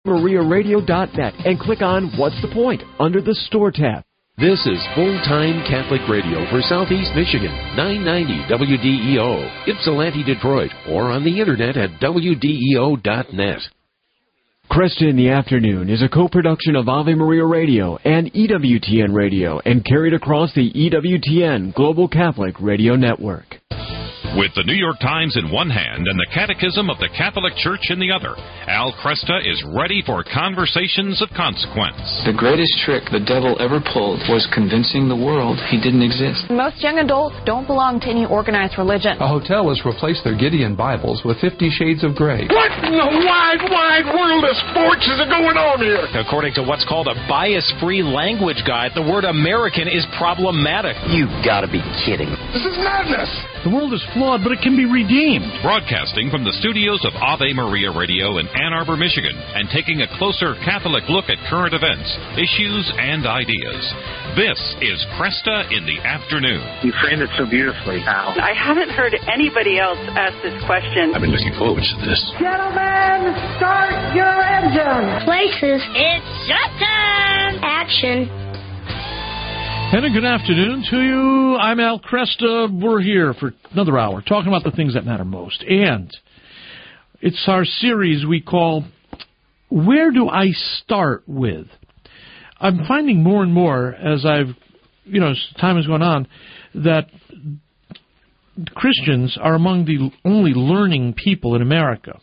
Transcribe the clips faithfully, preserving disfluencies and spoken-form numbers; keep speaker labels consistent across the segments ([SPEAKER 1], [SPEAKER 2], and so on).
[SPEAKER 1] Maria Radio dot net and click on What's the Point under the Store tab.
[SPEAKER 2] This is full-time Catholic radio for Southeast Michigan, nine ninety W D E O, Ypsilanti, Detroit, or on the internet at W D E O dot net.
[SPEAKER 1] Cresta in the Afternoon is a co-production of Ave Maria Radio and E W T N Radio and carried across the E W T N Global Catholic Radio Network.
[SPEAKER 3] With the New York Times in one hand and the Catechism of the Catholic Church in the other, Al Cresta is ready for conversations of consequence.
[SPEAKER 4] The greatest trick the devil ever pulled was convincing the world he didn't exist.
[SPEAKER 5] Most young adults don't belong to any organized religion.
[SPEAKER 6] A hotel has replaced their Gideon Bibles with Fifty Shades of Grey.
[SPEAKER 7] What in the wide, wide world of sports is going on here?
[SPEAKER 8] According to what's called a bias-free language guide, the word American is problematic.
[SPEAKER 9] You've got to be kidding.
[SPEAKER 7] This is madness.
[SPEAKER 10] The world is flawed, but it can be redeemed.
[SPEAKER 3] Broadcasting from the studios of Ave Maria Radio in Ann Arbor, Michigan, and taking a closer Catholic look at current events, issues, and ideas. This is Cresta in the Afternoon.
[SPEAKER 11] You framed it so beautifully, Al.
[SPEAKER 12] I haven't heard anybody else ask this question.
[SPEAKER 13] I've been looking forward to this.
[SPEAKER 14] Gentlemen, start your engine.
[SPEAKER 15] Places. It's showtime. Action.
[SPEAKER 10] And a good afternoon to you. I'm Al Cresta. We're here for another hour talking about the things that matter most. And it's our series we call Where Do I Start With? I'm finding more and more as I've, you know, as time has gone on, that Christians are among the only learning people in America.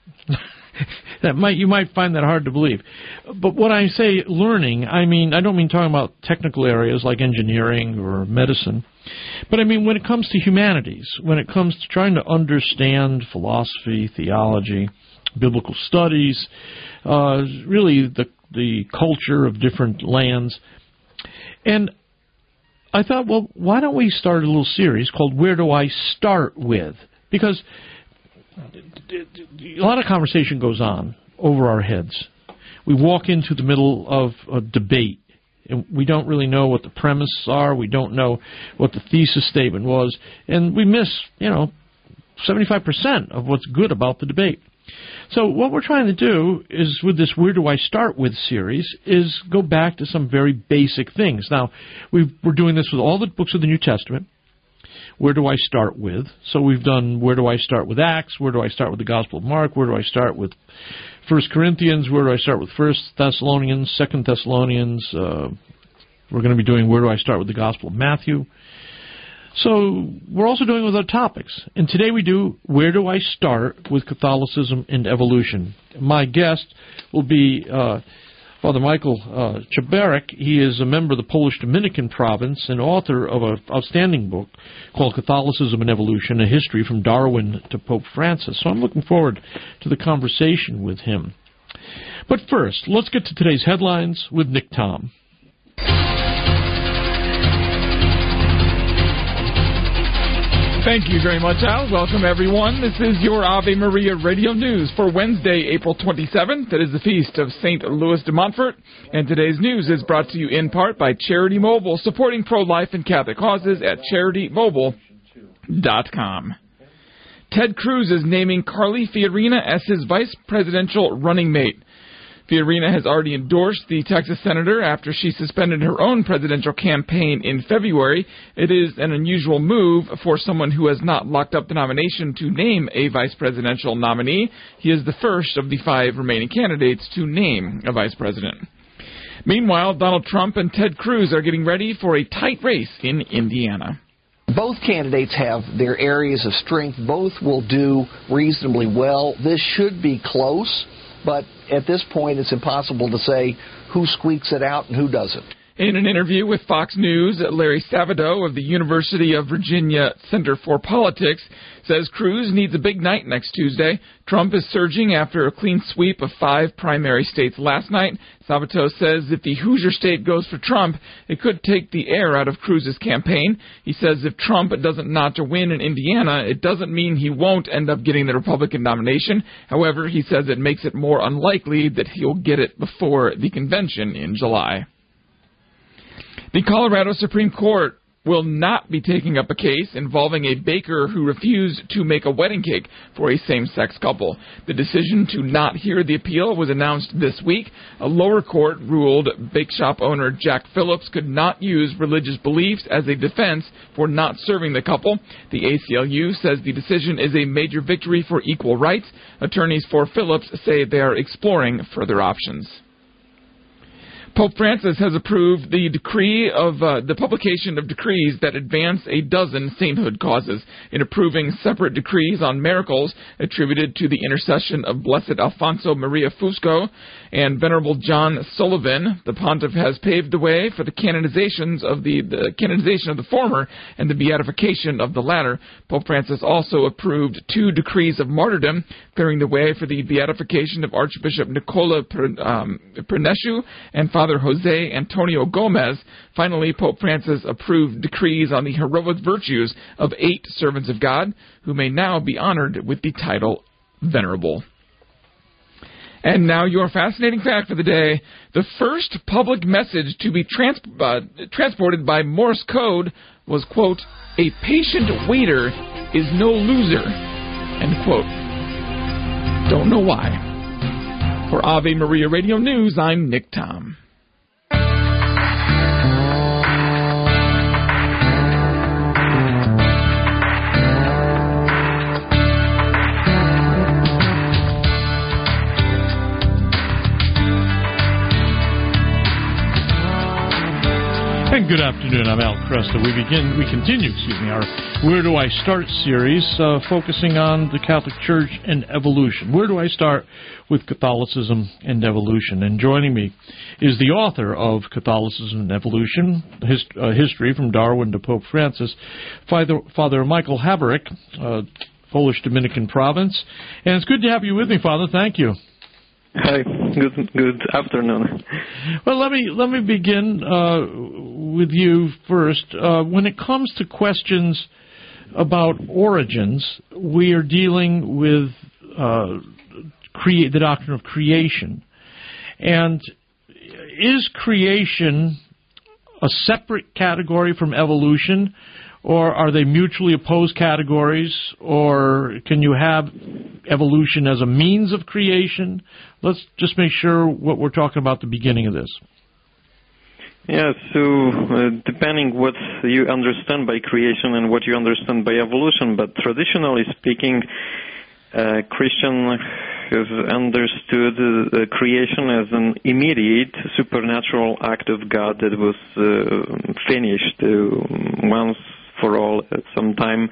[SPEAKER 10] That might you might find that hard to believe. But when I say learning, I mean I don't mean talking about technical areas like engineering or medicine. But I mean when it comes to humanities, when it comes to trying to understand philosophy, theology, biblical studies, uh, really the the culture of different lands. And I thought, well, why don't we start a little series called Where Do I Start With? Because a lot of conversation goes on over our heads. We walk into the middle of a debate, and we don't really know what the premises are. We don't know what the thesis statement was, and we miss, you know, seventy-five percent of what's good about the debate. So what we're trying to do is, with this Where Do I Start With series, is go back to some very basic things. Now, we've, we're doing this with all the books of the New Testament. Where do I start with? So we've done where do I start with Acts? Where do I start with the Gospel of Mark? Where do I start with First Corinthians? Where do I start with First Thessalonians, Second Thessalonians? Uh, we're going to be doing where do I start with the Gospel of Matthew? So we're also doing with other topics. And today we do where do I start with Catholicism and evolution. My guest will be Uh, Father Michael uh, Chabarek. He is a member of the Polish Dominican province and author of an outstanding book called Catholicism and Evolution, A History from Darwin to Pope Francis. So I'm looking forward to the conversation with him. But first, let's get to today's headlines with Nick Tom.
[SPEAKER 16] Thank you very much, Al. Welcome, everyone. This is your Ave Maria Radio News for Wednesday, April twenty-seventh. It is the feast of Saint Louis de Montfort, and today's news is brought to you in part by Charity Mobile, supporting pro-life and Catholic causes at charity mobile dot com. Ted Cruz is naming Carly Fiorina as his vice presidential running mate. Fiorina has already endorsed the Texas senator after she suspended her own presidential campaign in February. It is an unusual move for someone who has not locked up the nomination to name a vice presidential nominee. He is the first of the five remaining candidates to name a vice president. Meanwhile, Donald Trump and Ted Cruz are getting ready for a tight race in Indiana.
[SPEAKER 17] Both candidates have their areas of strength. Both will do reasonably well. This should be close. But at this point, it's impossible to say who squeaks it out and who doesn't.
[SPEAKER 16] In an interview with Fox News, Larry Sabato of the University of Virginia Center for Politics says Cruz needs a big night next Tuesday. Trump is surging after a clean sweep of five primary states last night. Sabato says if the Hoosier state goes for Trump, it could take the air out of Cruz's campaign. He says if Trump doesn't notch a win in Indiana, it doesn't mean he won't end up getting the Republican nomination. However, he says it makes it more unlikely that he'll get it before the convention in July. The Colorado Supreme Court will not be taking up a case involving a baker who refused to make a wedding cake for a same-sex couple. The decision to not hear the appeal was announced this week. A lower court ruled bake shop owner Jack Phillips could not use religious beliefs as a defense for not serving the couple. The A C L U says the decision is a major victory for equal rights. Attorneys for Phillips say they are exploring further options. Pope Francis has approved the decree of uh, the publication of decrees that advance a dozen sainthood causes. In approving separate decrees on miracles attributed to the intercession of Blessed Alfonso Maria Fusco and Venerable John Sullivan, the pontiff has paved the way for the canonizations of the, the canonization of the former and the beatification of the latter. Pope Francis also approved two decrees of martyrdom, clearing the way for the beatification of Archbishop Nicola um, Pernescu and Father Jose Antonio Gomez. Finally, Pope Francis approved decrees on the heroic virtues of eight servants of God, who may now be honored with the title Venerable. And now your fascinating fact for the day. The first public message to be trans- uh, transported by Morse code was, quote, "A patient waiter is no loser," end quote. Don't know why. For Ave Maria Radio News, I'm Nick Tom.
[SPEAKER 10] And good afternoon, I'm Al Cresta. We begin, we continue, excuse me, our Where Do I Start series, uh, focusing on the Catholic Church and evolution. Where do I start with Catholicism and evolution? And joining me is the author of Catholicism and Evolution, his, uh, History from Darwin to Pope Francis, Father, Father Michael Haverick, uh, Polish Dominican Province. And it's good to have you with me, Father. Thank you.
[SPEAKER 9] Hi, good good afternoon.
[SPEAKER 10] Well, let me let me begin uh, with you first. Uh, when it comes to questions about origins, we are dealing with uh, crea- the doctrine of creation. And is creation a separate category from evolution, or are they mutually opposed categories, or can you have evolution as a means of creation? Let's just make sure what we're talking about at the beginning of this.
[SPEAKER 9] Yeah, so uh, depending what you understand by creation and what you understand by evolution, but traditionally speaking, uh, Christian has understood uh, creation as an immediate supernatural act of God that was uh, finished uh, once for all at some time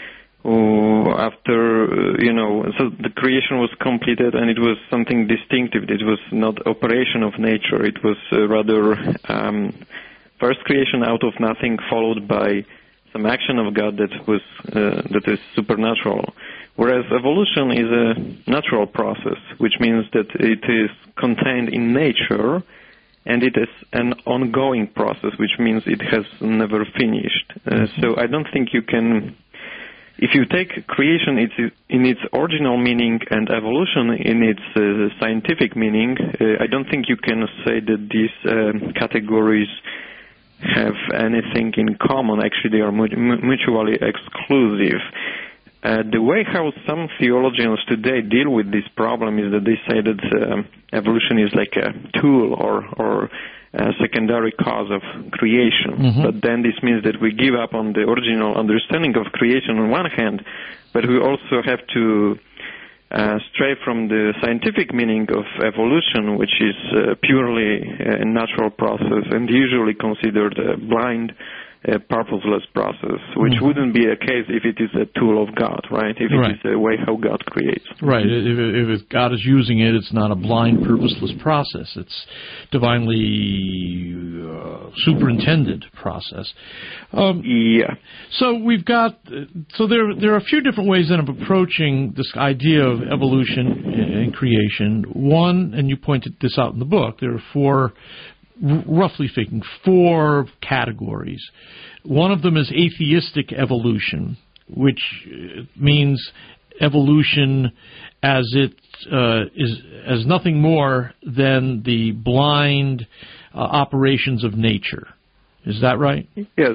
[SPEAKER 9] uh, after, uh, you know, so the creation was completed and it was something distinctive. It was not operation of nature. It was uh, rather um, first creation out of nothing, followed by some action of God that was uh, that is supernatural. Whereas evolution is a natural process, which means that it is contained in nature, and it is an ongoing process, which means it has never finished. Uh, so I don't think you can, if you take creation it's in its original meaning and evolution in its uh, scientific meaning, uh, I don't think you can say that these uh, categories have anything in common. Actually, they are mutually exclusive. Uh, the way how some theologians today deal with this problem is that they say that um, evolution is like a tool or, or a secondary cause of creation. Mm-hmm. But then this means that we give up on the original understanding of creation on one hand, but we also have to uh, stray from the scientific meaning of evolution, which is uh, purely a natural process and usually considered a blind, a purposeless process, which mm-hmm. wouldn't be a case if it is a tool of God, right? If it
[SPEAKER 10] right.
[SPEAKER 9] is a way how God creates.
[SPEAKER 10] Right. If, if God is using it, it's not a blind, purposeless process. It's divinely uh, superintended process. Um,
[SPEAKER 9] yeah.
[SPEAKER 10] So we've got. So there, there are a few different ways then of approaching this idea of evolution and creation. One, and you pointed this out in the book, there are four. Roughly speaking, four categories. One of them is atheistic evolution, which means evolution as it uh, is as nothing more than the blind uh, operations of nature. Is that right?
[SPEAKER 9] Yes,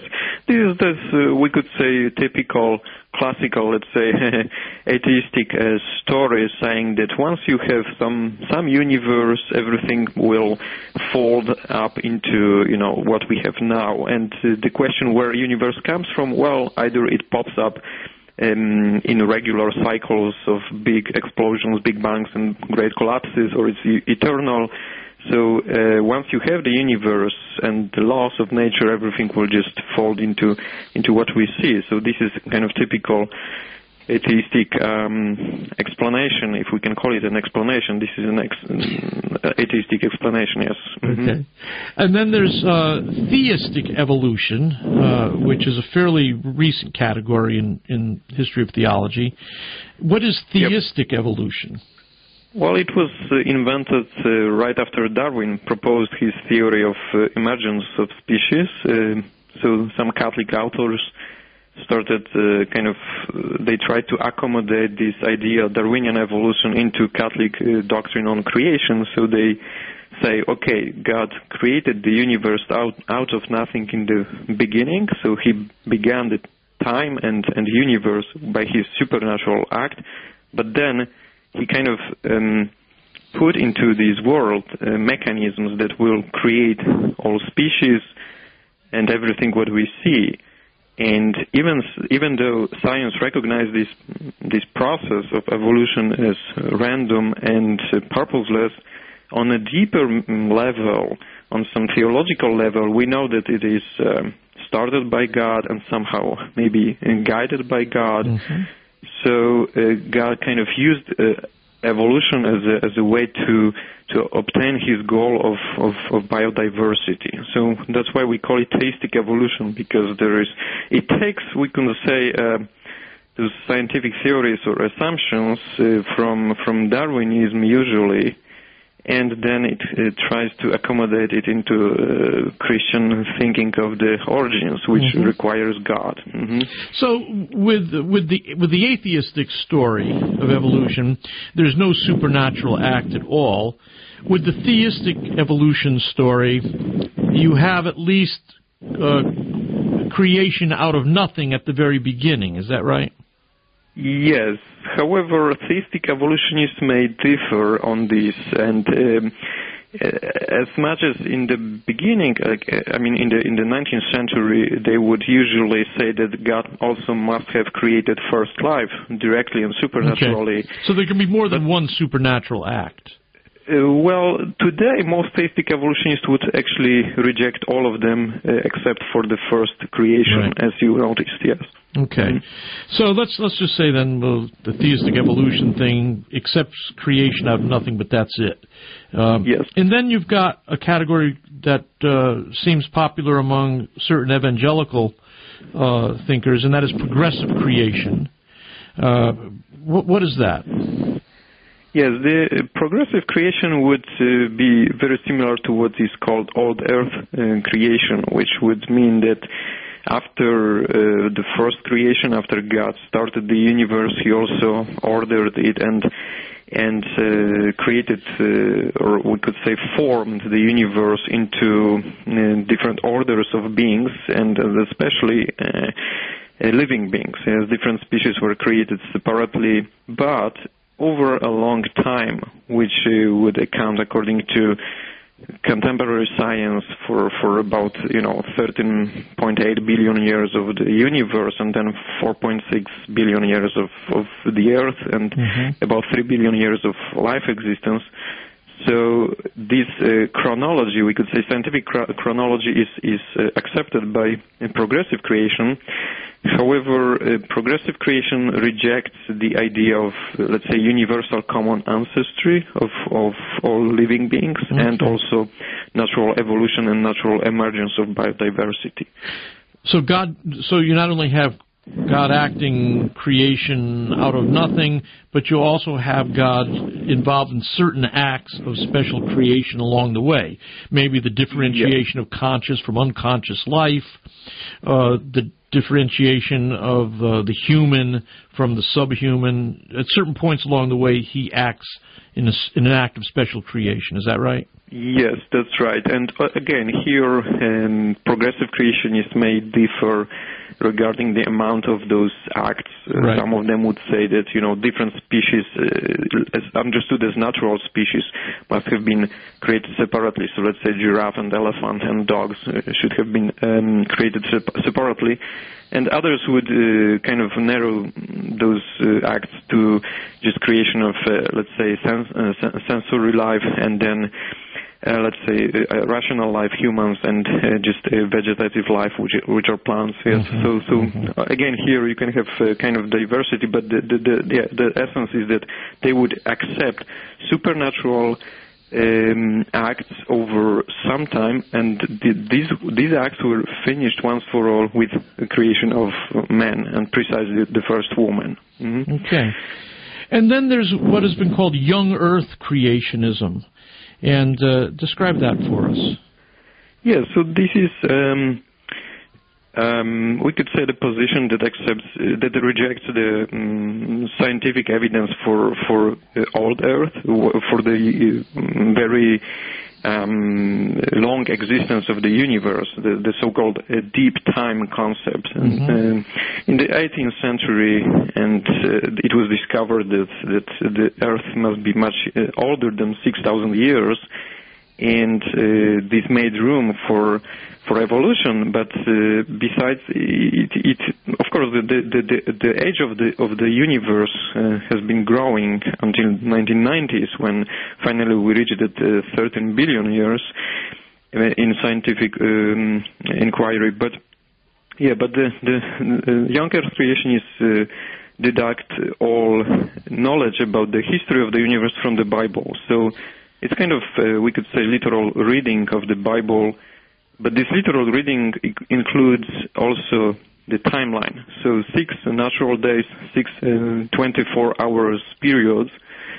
[SPEAKER 9] this is this, uh, we could say, typical, classical, let's say, atheistic uh, story saying that once you have some some universe, everything will fold up into, you know, what we have now. And uh, the question where universe comes from, well, either it pops up um, in regular cycles of big explosions, big bangs, and great collapses, or it's e- eternal. So uh, once you have the universe and the laws of nature, everything will just fold into into what we see. So this is kind of typical atheistic um, explanation, if we can call it an explanation. This is an ex- uh, atheistic explanation, yes. Mm-hmm.
[SPEAKER 10] Okay. And then there's uh, theistic evolution, uh, which is a fairly recent category in, in history of theology. What is theistic yep. evolution?
[SPEAKER 9] Well, it was uh, invented uh, right after Darwin proposed his theory of uh, emergence of species. Uh, so some Catholic authors started uh, kind of, uh, they tried to accommodate this idea, Darwinian evolution, into Catholic uh, doctrine on creation. So they say, okay, God created the universe out, out of nothing in the beginning. So he began the time and, and universe by his supernatural act. But then he kind of um, put into this world uh, mechanisms that will create all species and everything what we see. And even even though science recognizes this this process of evolution as random and uh, purposeless, on a deeper level, on some theological level, we know that it is um, started by God and somehow maybe guided by God. Mm-hmm. So uh, God kind of used uh, evolution as a, as a way to to obtain his goal of, of, of biodiversity. So that's why we call it theistic evolution, because there is it takes, we can say, uh, those scientific theories or assumptions uh, from from Darwinism usually, and then it, it tries to accommodate it into uh, Christian thinking of the origins, which mm-hmm. requires God. Mm-hmm.
[SPEAKER 10] So, with with the with the atheistic story of evolution, there's no supernatural act at all. With the theistic evolution story, you have at least uh, creation out of nothing at the very beginning. Is that right?
[SPEAKER 9] Yes. However, theistic evolutionists may differ on this, and um, as much as in the beginning, uh, I mean, in the in the nineteenth century, they would usually say that God also must have created first life directly and supernaturally.
[SPEAKER 10] Okay. So there can be more than one supernatural act.
[SPEAKER 9] Uh, well, today most theistic evolutionists would actually reject all of them uh, except for the first creation, right. as you noticed, yes.
[SPEAKER 10] Okay. Mm-hmm. So let's let's just say then well, the theistic evolution thing accepts creation out of nothing, but that's it. Um,
[SPEAKER 9] yes.
[SPEAKER 10] And then you've got a category that uh, seems popular among certain evangelical uh, thinkers, and that is progressive creation. Uh, what, what is that?
[SPEAKER 9] Yes, the progressive creation would uh, be very similar to what is called old earth uh, creation, which would mean that after uh, the first creation, after God started the universe, he also ordered it and and uh, created, uh, or we could say formed the universe into uh, different orders of beings, and uh, especially uh, uh, living beings. As different species were created separately, but over a long time, which uh, would account, according to contemporary science, for, for about, you know, thirteen point eight billion years of the universe, and then four point six billion years of, of the Earth, and mm-hmm. about three billion years of life existence. So this uh, chronology, we could say scientific cr- chronology, is, is uh, accepted by uh, progressive creation. However, uh, progressive creation rejects the idea of, uh, let's say, universal common ancestry of, of all living beings, okay. and also natural evolution and natural emergence of biodiversity.
[SPEAKER 10] So God, so you not only have God acting creation out of nothing, but you also have God involved in certain acts of special creation along the way. Maybe the differentiation yeah. of conscious from unconscious life, uh, the differentiation of uh, the human from the subhuman. At certain points along the way, he acts in, a, in an act of special creation. Is that right?
[SPEAKER 9] Yes, that's right. And uh, again, here um, progressive creationists may differ regarding the amount of those acts. Uh,
[SPEAKER 10] right.
[SPEAKER 9] Some of them would say that, you know, different species, uh, as understood as natural species, must have been created separately. So let's say giraffe and elephant and dogs uh, should have been um, created sep- separately. And others would uh, kind of narrow those uh, acts to just creation of, uh, let's say, sens- uh, sensory life, and then Uh, let's say, uh, rational life, humans, and uh, just a vegetative life, which which are plants. Yes. Mm-hmm. So, so mm-hmm. uh, again, here you can have uh, kind of diversity, but the the, the the the essence is that they would accept supernatural um, acts over some time, and the, these these acts were finished once for all with the creation of man, and precisely the first woman. Mm-hmm.
[SPEAKER 10] Okay. And then there's what has been called young Earth creationism. And uh, describe that for us.
[SPEAKER 9] Yeah, so this is, um, um, we could say, the position that accepts, uh, that rejects the um, scientific evidence for for uh, old Earth, for the uh, very um, long existence of the universe, the, the so-called uh, deep time concept. Mm-hmm. And, uh, in the eighteenth century, and uh, it was discovered that, that the Earth must be much uh, older than six thousand years, and uh, this made room for for evolution. But uh, besides, it, it of course the, the the the age of the of the universe uh, has been growing until nineteen nineties, when finally we reached at uh, thirteen billion years in scientific um, inquiry. But yeah, but the the, the young Earth creationists uh, deduct all knowledge about the history of the universe from the Bible. So it's kind of, uh, we could say, literal reading of the Bible, but this literal reading includes also the timeline. So six natural days, six uh, twenty-four hours periods.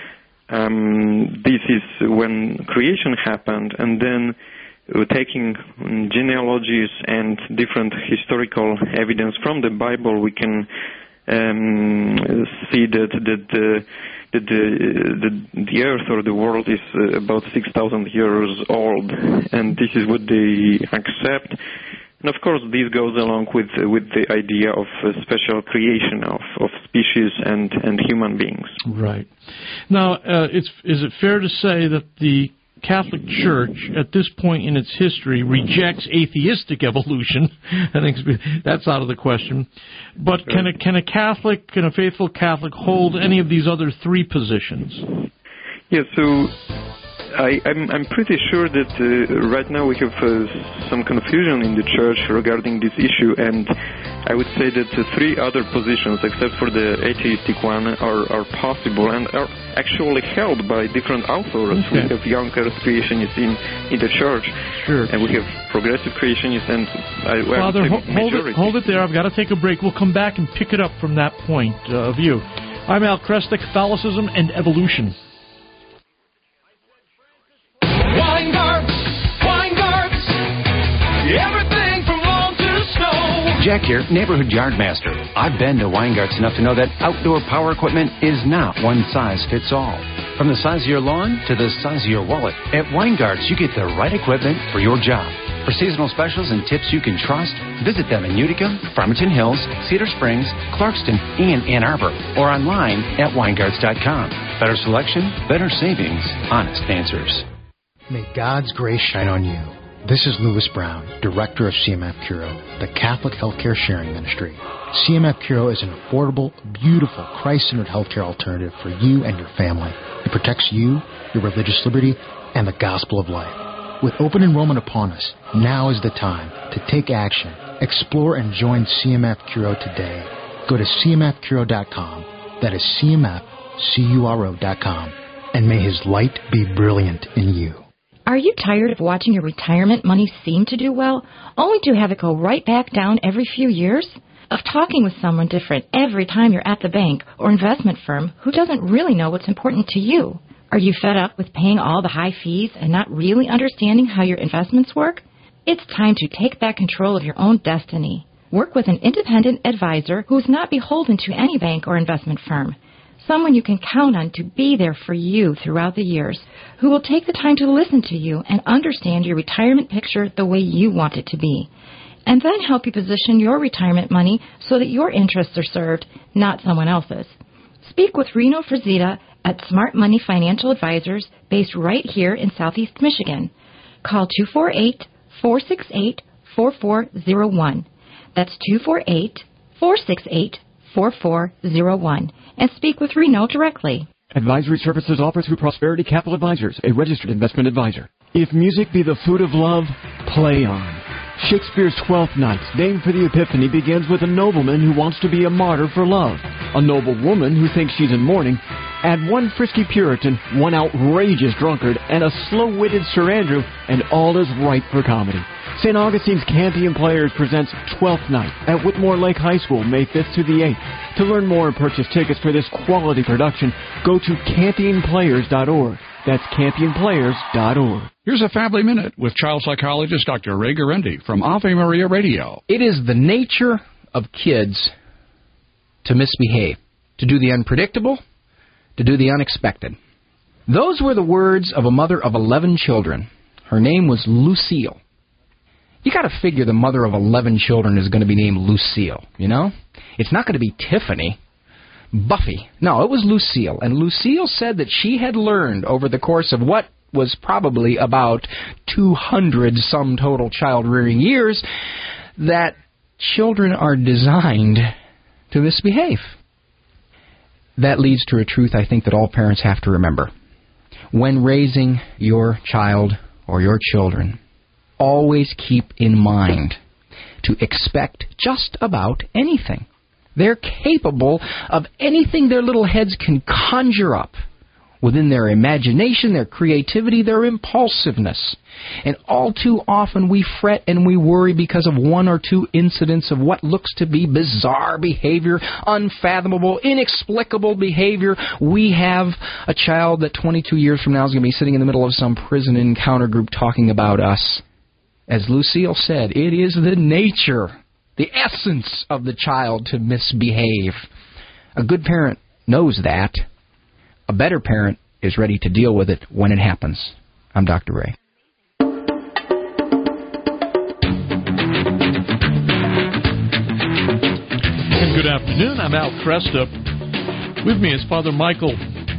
[SPEAKER 9] Um, this is when creation happened, and then uh, taking genealogies and different historical evidence from the Bible, we can um, see that that the that the, the the Earth or the world is uh, about six thousand years old, and this is what they accept. And of course, this goes along with uh, with the idea of uh, special creation of, of species and, and human beings.
[SPEAKER 10] Right. Now, uh, it's is it fair to say that the Catholic Church, at this point in its history, rejects atheistic evolution? I think that's out of the question. But can a, can a Catholic, can a faithful Catholic hold any of these other three positions?
[SPEAKER 9] Yeah, so I, I'm, I'm pretty sure that uh, right now we have uh, some confusion in the Church regarding this issue, and I would say that the three other positions, except for the atheistic one, are, are possible and are actually held by different authors. Okay. We have young Earth creationists in, in the Church,
[SPEAKER 10] sure.
[SPEAKER 9] and we have progressive creationists, and I, well,
[SPEAKER 10] Father,
[SPEAKER 9] I
[SPEAKER 10] ho- hold it, hold it there. I've got to take a break. We'll come back and pick it up from that point uh, of view. I'm Al Kresta, Catholicism and Evolution.
[SPEAKER 13] Weingarts, Weingarts, everything from lawn to snow.
[SPEAKER 18] Jack here, neighborhood yardmaster. I've been to Weingarts enough to know that outdoor power equipment is not one size fits all. From the size of your lawn to the size of your wallet, at Weingarts you get the right equipment for your job. For seasonal specials and tips you can trust, visit them in Utica, Farmington Hills, Cedar Springs, Clarkston, and Ann Arbor, or online at Weingarts dot com. Better selection, better savings, honest answers.
[SPEAKER 19] May God's grace shine on you. This is Louis Brown, Director of C M F Curo, the Catholic Healthcare Sharing Ministry. C M F Curo is an affordable, beautiful, Christ-centered healthcare alternative for you and your family. It protects you, your religious liberty, and the gospel of life. With open enrollment upon us, now is the time to take action. Explore and join C M F Curo today. Go to C M F Curo dot com. That is C M F C U R O dot com. And may His light be brilliant in you.
[SPEAKER 20] Are you tired of watching your retirement money seem to do well, only to have it go right back down every few years? Of talking with someone different every time you're at the bank or investment firm who doesn't really know what's important to you? Are you fed up with paying all the high fees and not really understanding how your investments work? It's time to take back control of your own destiny. Work with an independent advisor who is not beholden to any bank or investment firm. someone you can count on to be there for you throughout the years, who will take the time to listen to you and understand your retirement picture the way you want it to be, and then help you position your retirement money so that your interests are served, not someone else's. Speak with Reno Frazita at Smart Money Financial Advisors, based right here in Southeast Michigan. Call two four eight, four six eight, four four zero one. That's two four eight, four six eight, four four zero one. And speak with Reno directly.
[SPEAKER 1] Advisory services offered through Prosperity Capital Advisors, a registered investment advisor. If music be the food of love, play on. Shakespeare's Twelfth Night, named for the Epiphany, begins with a nobleman who wants to be a martyr for love, a noble woman who thinks she's in mourning, add one frisky Puritan, one outrageous drunkard, and a slow-witted Sir Andrew, and all is ripe for comedy. Saint Augustine's Campion Players presents Twelfth Night at Whitmore Lake High School, May fifth through the eighth. To learn more and purchase tickets for this quality production, go to campion players dot org. That's campion players dot org.
[SPEAKER 21] Here's a Family Minute with child psychologist Doctor Ray Guarendi from Ave Maria Radio.
[SPEAKER 22] It is the nature of kids to misbehave, to do the unpredictable, to do the unexpected. Those were the words of a mother of eleven children. Her name was Lucille. You got to figure the mother of eleven children is going to be named Lucille, you know? It's not going to be Tiffany, Buffy. No, it was Lucille. And Lucille said that she had learned over the course of what was probably about two hundred some total child-rearing years that children are designed to misbehave. That leads to a truth I think that all parents have to remember. When raising your child or your children, always keep in mind to expect just about anything. They're capable of anything their little heads can conjure up within their imagination, their creativity, their impulsiveness. And all too often we fret and we worry because of one or two incidents of what looks to be bizarre behavior, unfathomable, inexplicable behavior. We have a child that twenty-two years from now is going to be sitting in the middle of some prison encounter group talking about us. As Lucille said, it is the nature, the essence of the child to misbehave. A good parent knows that. A better parent is ready to deal with it when it happens. I'm Doctor Ray.
[SPEAKER 10] And good afternoon. I'm Al Kresta. With me is Father Michael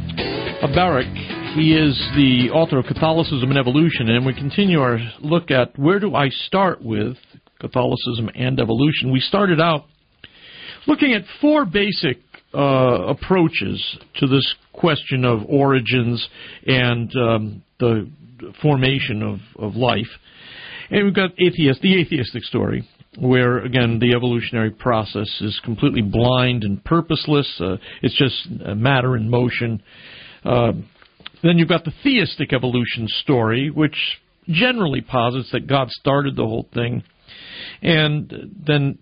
[SPEAKER 10] Abarak. He is the author of Catholicism and Evolution, and we continue our look at where do I start with Catholicism and evolution. We started out looking at four basic uh, approaches to this question of origins and um, the formation of, of life. And we've got atheist, the atheistic story, where, again, the evolutionary process is completely blind and purposeless. Uh, it's just matter in motion. Uh, Then you've got the theistic evolution story, which generally posits that God started the whole thing, and then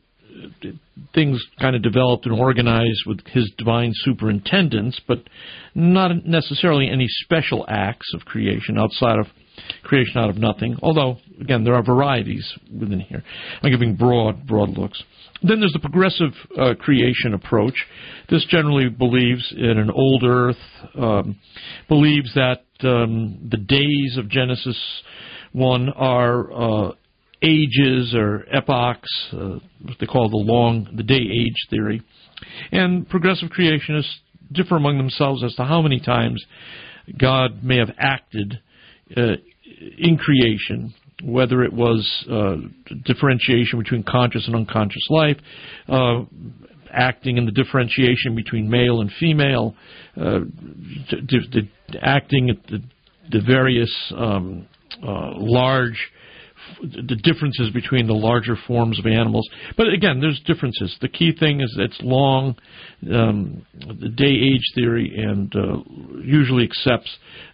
[SPEAKER 10] things kind of developed and organized with his divine superintendence, but not necessarily any special acts of creation outside of creation out of nothing, although, again, there are varieties within here. I'm giving broad, broad looks. Then there's the progressive uh, creation approach. This generally believes in an old earth, um, believes that um, the days of Genesis one are uh, ages or epochs, uh, what they call the long, the day age theory. And progressive creationists differ among themselves as to how many times God may have acted uh, in creation, whether it was uh, differentiation between conscious and unconscious life, uh, acting in the differentiation between male and female, uh, d- d- acting at the, the various um, uh, large, the differences between the larger forms of animals. But again, there's differences. The key thing is it's long, um, the day-age theory, and uh, usually accepts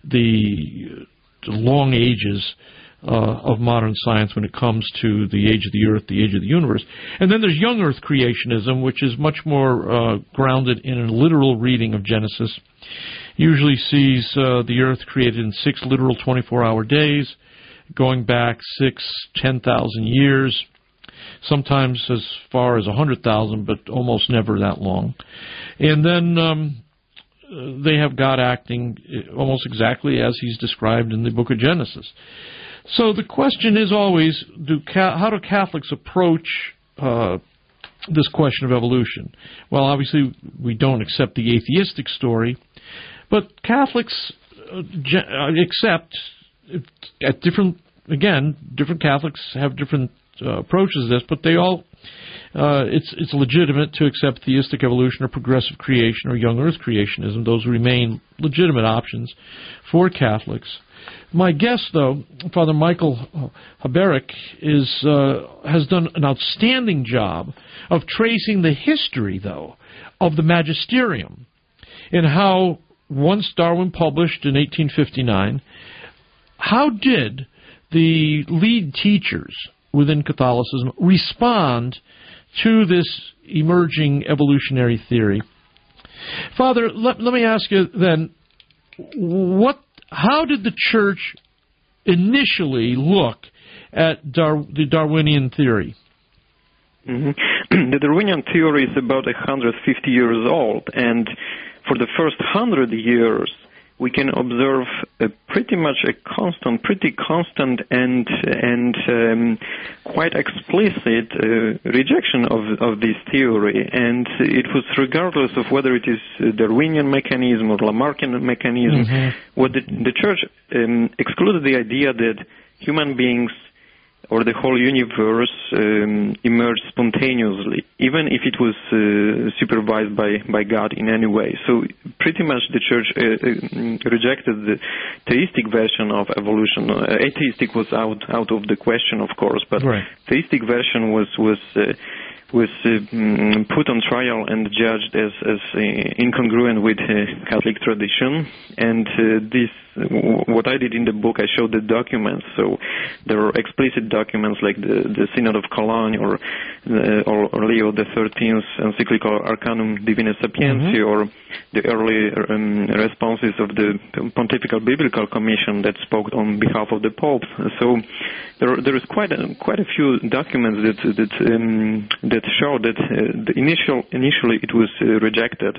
[SPEAKER 10] the, the long ages Uh, of modern science when it comes to the age of the earth, the age of the universe. And then there's young earth creationism, which is much more uh, grounded in a literal reading of Genesis. Usually sees uh, the earth created in six literal twenty-four hour days, going back six, ten thousand years, sometimes as far as one hundred thousand, but almost never that long. And then um, uh, they have God acting almost exactly as he's described in the book of Genesis. So the question is always, do how do Catholics approach uh, this question of evolution? Well, obviously, we don't accept the atheistic story, but Catholics uh, accept, at different, again, different Catholics have different uh, approaches to this, but they all, uh, it's it's legitimate to accept theistic evolution or progressive creation or young earth creationism. Those remain legitimate options for Catholics. My guest, though, Father Michael Haberich, is uh, has done an outstanding job of tracing the history, though, of the magisterium and how, once Darwin published in eighteen fifty-nine, how did the lead teachers within Catholicism respond to this emerging evolutionary theory? Father, let, let me ask you then, what, how did the Church initially look at Dar- the Darwinian theory?
[SPEAKER 9] Mm-hmm. The Darwinian theory is about one hundred fifty years old, and for the first one hundred years, we can observe a pretty much a constant, pretty constant and and um, quite explicit uh, rejection of of this theory. And it was regardless of whether it is a Darwinian mechanism or Lamarckian mechanism. Mm-hmm. What the, the Church um, excluded the idea that human beings or the whole universe um, emerged spontaneously, even if it was uh, supervised by, by God in any way. So pretty much the Church uh, uh, rejected the theistic version of evolution. Uh, atheistic was out out of the question, of course, but right. Theistic version was was uh, was uh, put on trial and judged as as uh, incongruent with uh, Catholic tradition. And uh, this, what I did in the book, I showed the documents. So there are explicit documents like the, the Synod of Cologne or, uh, or, or Leo the thirteenth encyclical Arcanum Divina Sapientiae, mm-hmm. or the early um, responses of the Pontifical Biblical Commission that spoke on behalf of the Pope. So there there is quite a, quite a few documents that that um, that show that uh, the initial initially it was uh, rejected.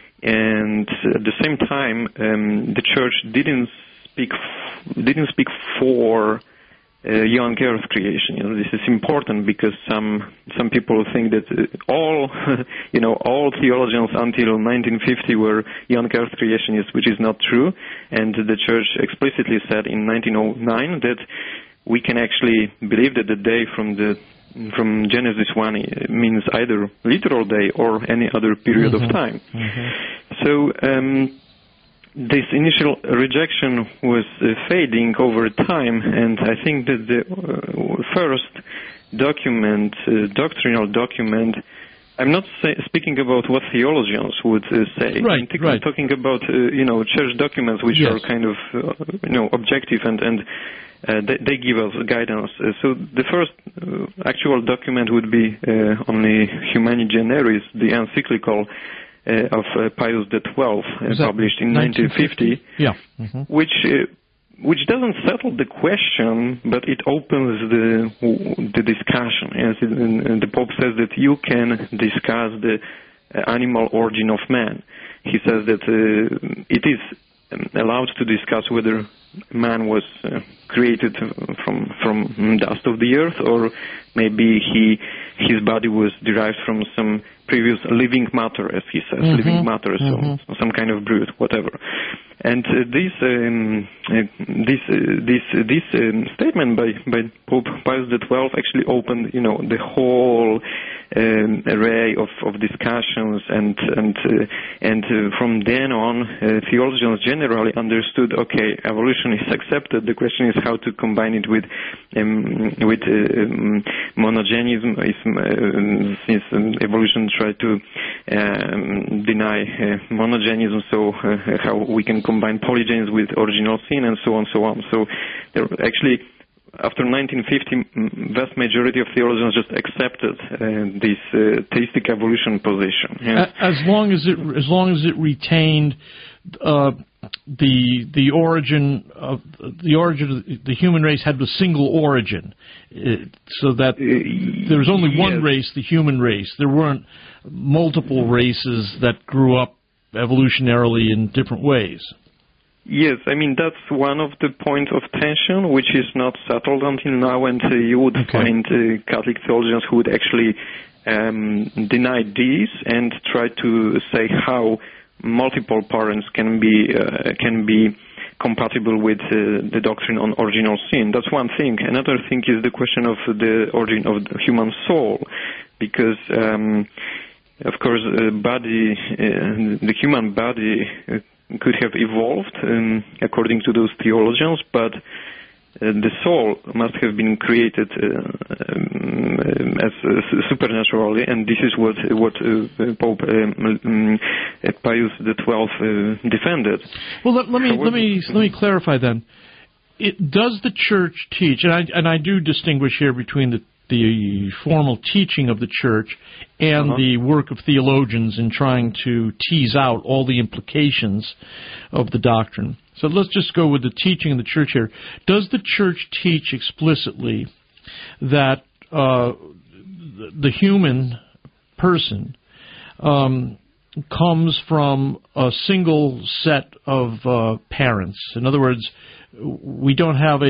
[SPEAKER 9] And at the same time, um, the Church didn't speak f- didn't speak for uh, young Earth creation. You know, this is important because some some people think that uh, all you know all theologians until nineteen fifty were young Earth creationists, which is not true. And the Church explicitly said in nineteen oh nine that we can actually believe that the day from the from Genesis one means either literal day or any other period mm-hmm. of time. Mm-hmm. So um, this initial rejection was uh, fading over time, and I think that the uh, first document, uh, doctrinal document, I'm not say, speaking about what theologians would uh, say.
[SPEAKER 10] Right,
[SPEAKER 9] I'm t-
[SPEAKER 10] right.
[SPEAKER 9] talking about uh, you know church documents which yes. are kind of uh, you know objective and and uh, they, they give us guidance. Uh, so the first uh, actual document would be uh, on the Humani Generis, the encyclical uh, of uh, Pius the twelfth, uh, published in nineteen fifty,
[SPEAKER 10] yeah. Mm-hmm.
[SPEAKER 9] which. Uh, which doesn't settle the question, but it opens the the discussion. Yes, and the Pope says that you can discuss the animal origin of man. He says that uh, it is allowed to discuss whether man was uh, created from from dust of the earth, or maybe he his body was derived from some previous living matter, as he says, mm-hmm. living matter, so mm-hmm. some kind of brood, whatever. And uh, this um, uh, this uh, this uh, this um, statement by by Pope Pius the twelfth actually opened, you know, the whole um, array of, of discussions, and and uh, and uh, from then on, uh, theologians generally understood, okay, evolution is accepted. The question is how to combine it with um, with uh, um, monogenism. Is, uh, since um, evolution tried to um, deny uh, monogenism, so uh, how we can combine polygenes with original sin, and so on, so on. So there actually, after nineteen fifty, vast majority of theologians just accepted uh, this uh, theistic evolution position. Yes.
[SPEAKER 10] As long as it as long as it retained uh, the the origin of the origin of the human race had a single origin, it, so that there was only one
[SPEAKER 9] yes.
[SPEAKER 10] race, the human race. There weren't multiple races that grew up evolutionarily in different ways.
[SPEAKER 9] Yes, I mean, that's one of the points of tension, which is not settled until now, and uh, you would okay. find uh, Catholic theologians who would actually um, deny this and try to say how multiple parents can be uh, can be compatible with uh, the doctrine on original sin. That's one thing. Another thing is the question of the origin of the human soul, because um, of course, uh, body, uh, the human body uh, could have evolved um, according to those theologians, but uh, the soul must have been created uh, um, as uh, supernaturally, and this is what what uh, Pope um, um, Pius the Twelfth uh, defended.
[SPEAKER 10] Well, let, let me However, let me let me clarify then. It, does the Church teach, and I and I do distinguish here between the the formal teaching of the Church and uh-huh. the work of theologians in trying to tease out all the implications of the doctrine. So let's just go with the teaching of the Church here. Does the Church teach explicitly that uh, the human person um, comes from a single set of uh, parents? In other words, we don't have a,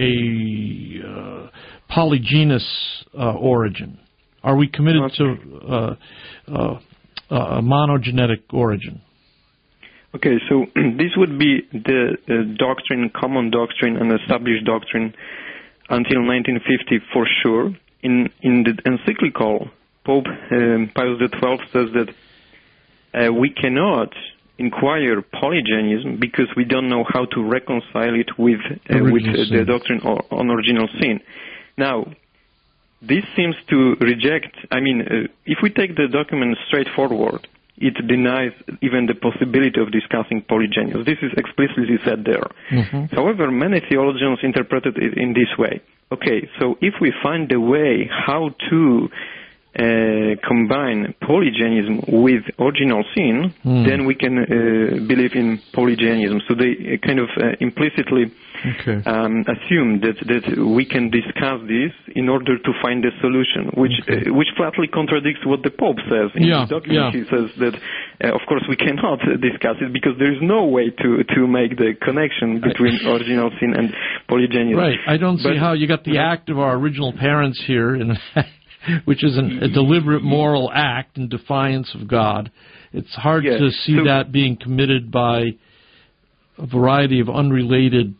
[SPEAKER 10] a uh, polygynous uh, origin. Are we committed okay. to uh, uh, a monogenetic origin?
[SPEAKER 9] Okay, so this would be the uh, doctrine, common doctrine, and established doctrine until nineteen fifty for sure. In in the encyclical, Pope um, Pius the Twelfth says that uh, we cannot inquire polygenism because we don't know how to reconcile it with uh, with uh, the doctrine on original sin. Now, this seems to reject, I mean, uh, if we take the document straightforward, it denies even the possibility of discussing polygenism. This is explicitly said there. Mm-hmm. However, many theologians interpreted it in this way. Okay, so if we find a way how to Uh, combine polygenism with original sin, mm. then we can uh, believe in polygenism. So they uh, kind of uh, implicitly okay. um, assume that, that we can discuss this in order to find a solution, which okay. uh, which flatly contradicts what the Pope says in
[SPEAKER 10] yeah,
[SPEAKER 9] his document.
[SPEAKER 10] Yeah.
[SPEAKER 9] He says that, uh, of course, we cannot discuss it because there is no way to, to make the connection between original sin and polygenism.
[SPEAKER 10] Right. I don't but, see how you got the act of our original parents here in which is an, a deliberate moral act in defiance of God. It's hard yes. to see so, that being committed by a variety of unrelated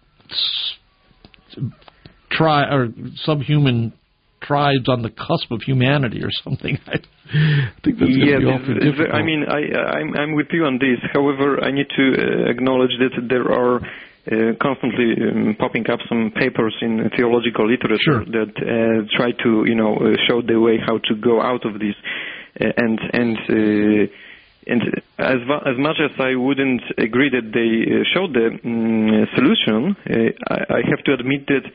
[SPEAKER 10] tri- or subhuman tribes on the cusp of humanity or something. I think that's going to
[SPEAKER 9] yes,
[SPEAKER 10] be awfully difficult.
[SPEAKER 9] I mean, I, I'm, I'm with you on this. However, I need to uh, acknowledge that there are Uh, constantly um, popping up some papers in theological literature sure. that uh, try to, you know, uh, show the way how to go out of this, uh, and and uh, and as as much as I wouldn't agree that they uh, showed the um, solution, uh, I, I have to admit that.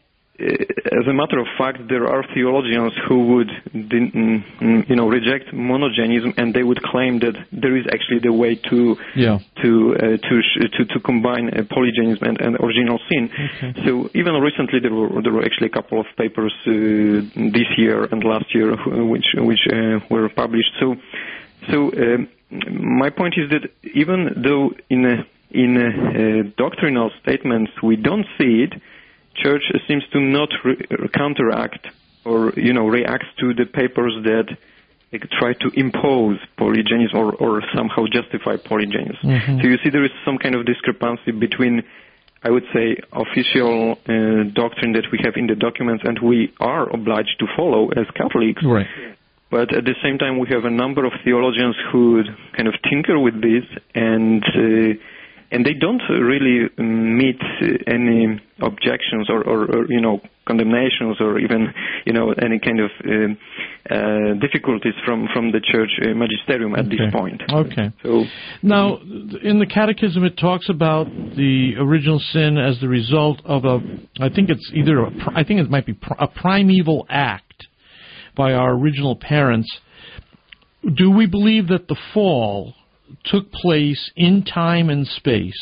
[SPEAKER 9] As a matter of fact, there are theologians who would, you know, reject monogenism, and they would claim that there is actually the way to
[SPEAKER 10] yeah.
[SPEAKER 9] to, uh, to to to combine uh, polygenism and, and original sin.
[SPEAKER 10] Okay.
[SPEAKER 9] So even recently, there were there were actually a couple of papers uh, this year and last year which which uh, were published. So so uh, my point is that even though in a, in a, uh, doctrinal statements we don't see it, Church seems to not re- counteract or, you know, react to the papers that like, try to impose polygenism or, or somehow justify polygenism. Mm-hmm. So you see there is some kind of discrepancy between, I would say, official uh, doctrine that we have in the documents and we are obliged to follow as Catholics.
[SPEAKER 10] Right.
[SPEAKER 9] But at the same time, we have a number of theologians who kind of tinker with this and uh, And they don't really meet any objections or, or, or, you know, condemnations or even, you know, any kind of uh, uh, difficulties from, from the church magisterium at okay. this point.
[SPEAKER 10] Okay.
[SPEAKER 9] So
[SPEAKER 10] now, in the Catechism, it talks about the original sin as the result of a, I think it's either, a, I think it might be a primeval act by our original parents. Do we believe that the fall took place in time and space?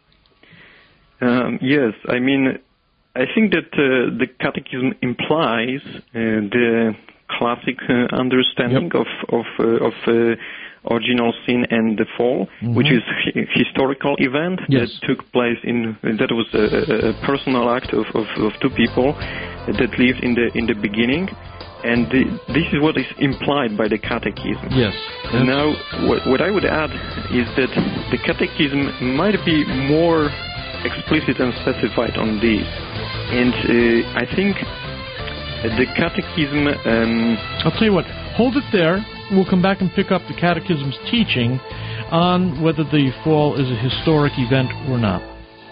[SPEAKER 9] Um, yes, I mean, I think that uh, the Catechism implies uh, the classic uh, understanding yep. of of uh, of, uh, original sin and the fall, mm-hmm. which is a historical event
[SPEAKER 10] yes.
[SPEAKER 9] that took place in, that was a, a personal act of, of, of two people that lived in the in the beginning. And the, this is what is implied by the Catechism.
[SPEAKER 10] Yes.
[SPEAKER 9] And now, what, what I would add is that the Catechism might be more explicit and specified on this. And uh, I think the Catechism... Um,
[SPEAKER 10] I'll tell you what, hold it there. We'll come back and pick up the Catechism's teaching on whether the fall is a historic event or not.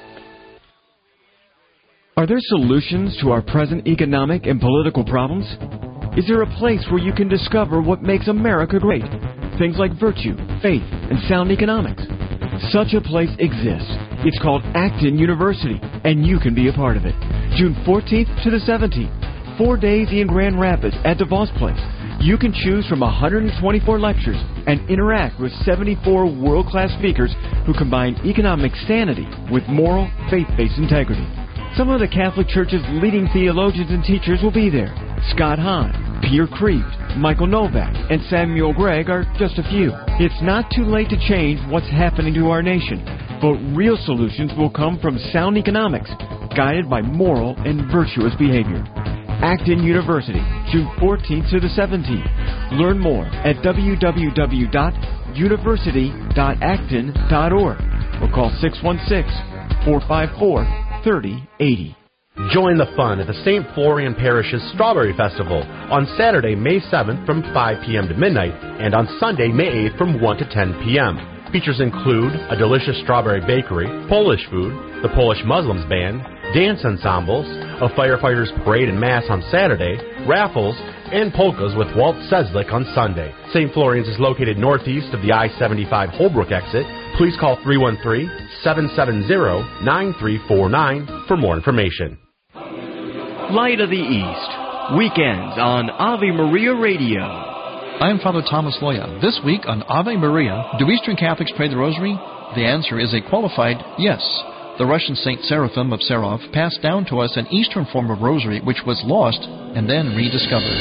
[SPEAKER 1] Are there solutions to our present economic and political problems? Is there a place where you can discover what makes America great? Things like virtue, faith, and sound economics. Such a place exists. It's called Acton University, and you can be a part of it. June fourteenth to the seventeenth. Four days in Grand Rapids at DeVos Place. You can choose from one hundred twenty-four lectures and interact with seventy-four world-class speakers who combine economic sanity with moral, faith-based integrity. Some of the Catholic Church's leading theologians and teachers will be there. Scott Hahn, Peter Kreeft, Michael Novak, and Samuel Gregg are just a few. It's not too late to change what's happening to our nation, but real solutions will come from sound economics, guided by moral and virtuous behavior. Acton University, June fourteenth to the seventeenth. Learn more at w w w dot university dot acton dot org or call six one six, four five four, three zero eight zero.
[SPEAKER 2] Join the fun at the Saint Florian Parish's Strawberry Festival on Saturday, May seventh from five p.m. to midnight and on Sunday, May eighth from one to ten p.m. Features include a delicious strawberry bakery, Polish food, the Polish Muslims Band, dance ensembles, a firefighters parade and mass on Saturday, raffles, and polkas with Walt Seslick on Sunday. Saint Florian's is located northeast of the I seventy-five Holbrook exit. Please call three one three, seven seven zero, nine three four nine for more information.
[SPEAKER 1] Light of the East, weekends on Ave Maria Radio.
[SPEAKER 4] I'm Father Thomas Loya. This week on Ave Maria, do Eastern Catholics pray the Rosary? The answer is a qualified yes. The Russian Saint Seraphim of Sarov passed down to us an Eastern form of Rosary which was lost and then rediscovered.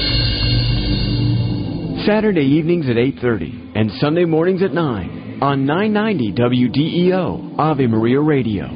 [SPEAKER 1] Saturday evenings at eight thirty and Sunday mornings at nine on nine ninety W D E O, Ave Maria Radio.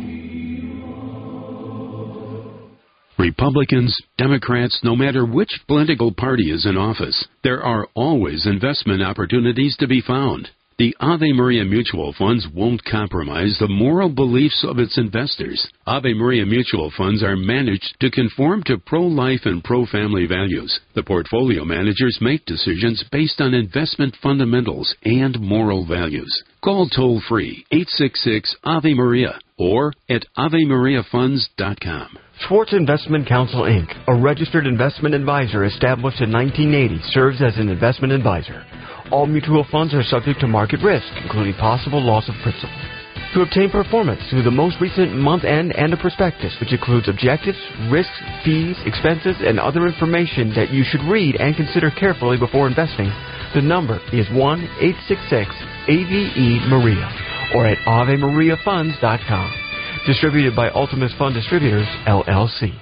[SPEAKER 23] Republicans, Democrats, no matter which political party is in office, there are always investment opportunities to be found. The Ave Maria Mutual Funds won't compromise the moral beliefs of its investors. Ave Maria Mutual Funds are managed to conform to pro-life and pro-family values. The portfolio managers make decisions based on investment fundamentals and moral values. Call toll-free eight six six, Ave Maria or at ave maria funds dot com.
[SPEAKER 1] Schwartz Investment Counsel, Incorporated, a registered investment advisor established in nineteen eighty, serves as an investment advisor. All mutual funds are subject to market risk, including possible loss of principal. To obtain performance through the most recent month-end and a prospectus, which includes objectives, risks, fees, expenses, and other information that you should read and consider carefully before investing, the number is one eight six six, A V E Maria or at ave maria funds dot com. Distributed by Ultimus Fund Distributors, L L C.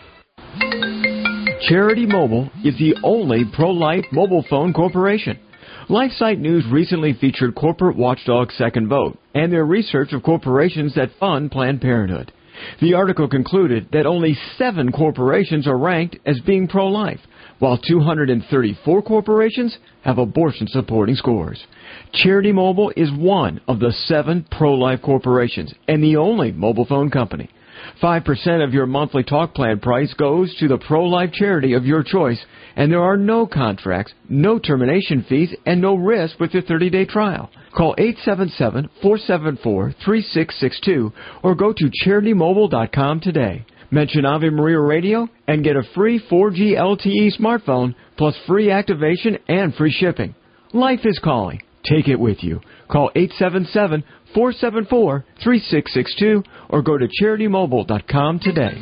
[SPEAKER 1] Charity Mobile is the only pro-life mobile phone corporation. LifeSite News recently featured corporate watchdog Second Vote and their research of corporations that fund Planned Parenthood. The article concluded that only seven corporations are ranked as being pro-life, while two hundred thirty-four corporations have abortion-supporting scores. Charity Mobile is one of the seven pro-life corporations and the only mobile phone company. five percent of your monthly talk plan price goes to the pro-life charity of your choice, and there are no contracts, no termination fees, and no risk with your thirty-day trial. Call eight seven seven, four seven four, three six six two or go to charity mobile dot com today. Mention Ave Maria Radio and get a free four G L T E smartphone plus free activation and free shipping. Life is calling. Take it with you. Call eight seven seven, four seven four, three six six two or go to charity mobile dot com today.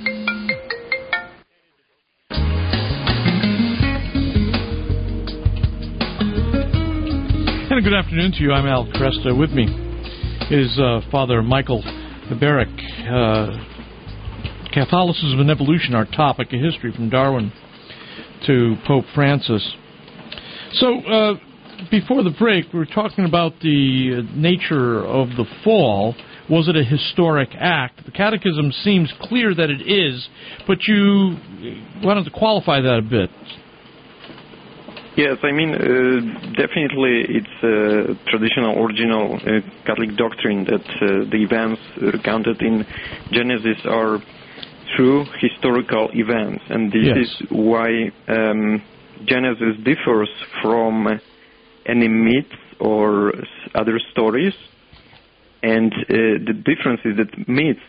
[SPEAKER 10] And a good afternoon to you. I'm Al Cresta. With me is uh, Father Michael Barrick. Uh, Catholicism and Evolution, our topic, a history from Darwin to Pope Francis. So, uh, before the break, we were talking about the uh, nature of the fall. Was it a historic act? The Catechism seems clear that it is, but you wanted to qualify that a bit.
[SPEAKER 9] Yes, I mean, uh, definitely it's a traditional, original uh, Catholic doctrine that uh, the events recounted in Genesis are true historical events, and this yes. is why um, Genesis differs from any myths or other stories. And uh, the difference is that myths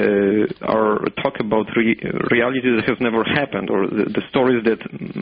[SPEAKER 9] uh, are talk about re- reality that has never happened, or the, the stories that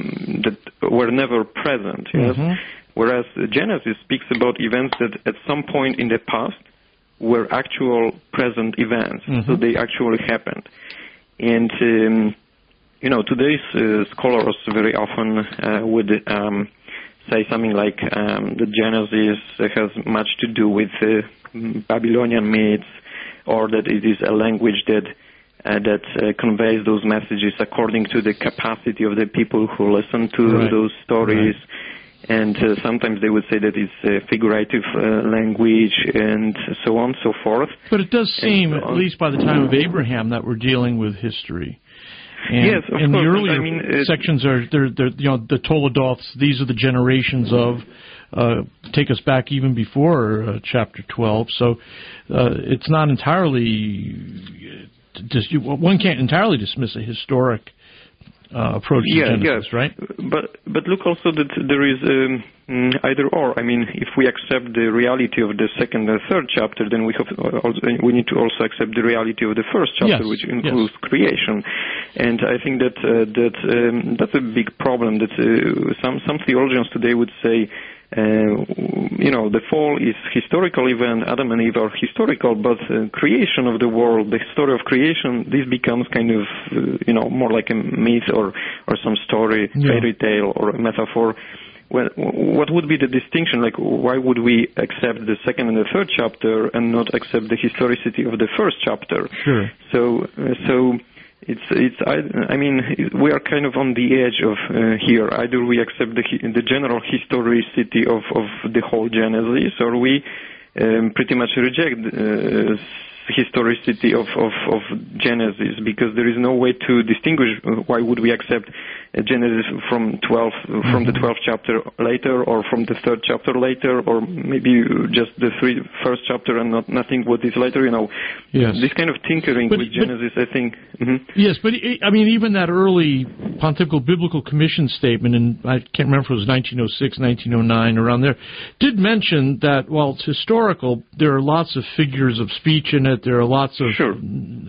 [SPEAKER 9] that were never present. Yes? Mm-hmm. Whereas Genesis speaks about events that at some point in the past were actual present events, mm-hmm. so they actually happened. And um, you know, today's uh, scholars very often uh, would um, say something like um, the Genesis has much to do with uh, Babylonian myths, or that it is a language that uh, that uh, conveys those messages according to the capacity of the people who listen to right. those stories. Right. And uh, sometimes they would say that it's a figurative uh, language, and so on and so forth.
[SPEAKER 10] But it does seem, so at least by the time of Abraham, that we're dealing with history. And,
[SPEAKER 9] yes, of
[SPEAKER 10] and
[SPEAKER 9] course.
[SPEAKER 10] the earlier
[SPEAKER 9] I mean, uh,
[SPEAKER 10] sections are, they're, they're, you know, the Toledoths. These are the generations of. Uh, take us back even before uh, chapter twelve. So uh, it's not entirely. Dis- one can't entirely dismiss a historic uh, approach to
[SPEAKER 9] yeah,
[SPEAKER 10] Genesis,
[SPEAKER 9] yes.
[SPEAKER 10] right?
[SPEAKER 9] But but look also that there is um, either or. I mean, if we accept the reality of the second and third chapter, then we have also, we need to also accept the reality of the first chapter,
[SPEAKER 10] yes,
[SPEAKER 9] which includes
[SPEAKER 10] yes.
[SPEAKER 9] creation. And I think that uh, that um, that's a big problem. That uh, some some theologians today would say. Uh, you know, the fall is historical event. Adam and Eve are historical, but uh, creation of the world, the story of creation, this becomes kind of, uh, you know, more like a myth or, or some story, yeah. fairy tale or a metaphor. Well, what would be the distinction? Like, why would we accept the second and the third chapter and not accept the historicity of the first chapter?
[SPEAKER 10] Sure.
[SPEAKER 9] So, uh, so. It's, it's. I, I mean, we are kind of on the edge of uh, here. Either we accept the the general historicity of, of the whole Genesis, or we um, pretty much reject uh, historicity of, of, of Genesis, because there is no way to distinguish. Why would we accept Genesis from twelve, mm-hmm. from the twelfth chapter later, or from the third chapter later, or maybe just the three first chapter and not nothing what is later? You know,
[SPEAKER 10] yes.
[SPEAKER 9] This kind of tinkering but, with Genesis, but, I think. Mm-hmm.
[SPEAKER 10] Yes, but I mean, even that early Pontifical Biblical Commission statement, and I can't remember if it was nineteen oh six, nineteen oh nine, around there, did mention that while it's historical, there are lots of figures of speech in it. There are lots of
[SPEAKER 9] sure.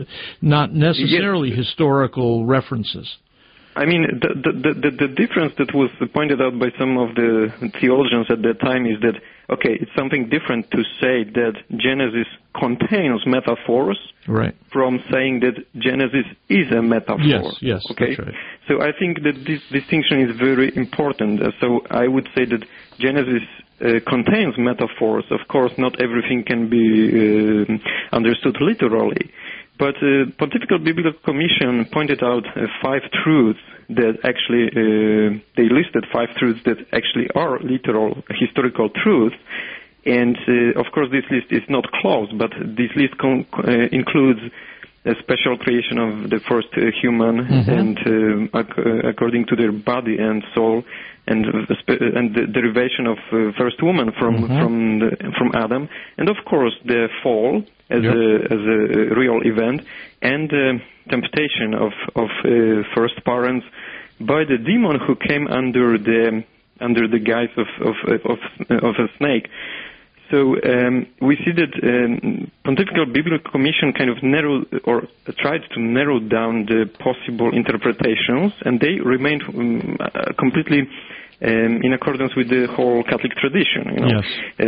[SPEAKER 10] not necessarily
[SPEAKER 9] yes.
[SPEAKER 10] historical references.
[SPEAKER 9] I mean, the, the, the, the difference that was pointed out by some of the theologians at that time is that, okay, it's something different to say that Genesis contains metaphors
[SPEAKER 10] right.
[SPEAKER 9] from saying that Genesis is a metaphor.
[SPEAKER 10] Yes, yes,
[SPEAKER 9] okay?
[SPEAKER 10] that's right.
[SPEAKER 9] So I think that this distinction is very important. So I would say that Genesis Uh, contains metaphors. Of course, not everything can be uh, understood literally. But uh, Pontifical Biblical Commission pointed out uh, five truths that actually, uh, they listed five truths that actually are literal historical truths. And uh, of course, this list is not closed, but this list con- uh, includes a special creation of the first uh, human, mm-hmm. and uh, ac- according to their body and soul, and uh, and the derivation of uh, first woman from mm-hmm. from the, from Adam, and of course the fall as yep. a as a real event, and uh, temptation of of uh, first parents by the demon who came under the under the guise of of of, of a snake. So um, we see that um, Pontifical Biblical Commission kind of narrowed or tried to narrow down the possible interpretations, and they remained um, uh, completely um, in accordance with the whole Catholic tradition. You know?
[SPEAKER 10] Yes.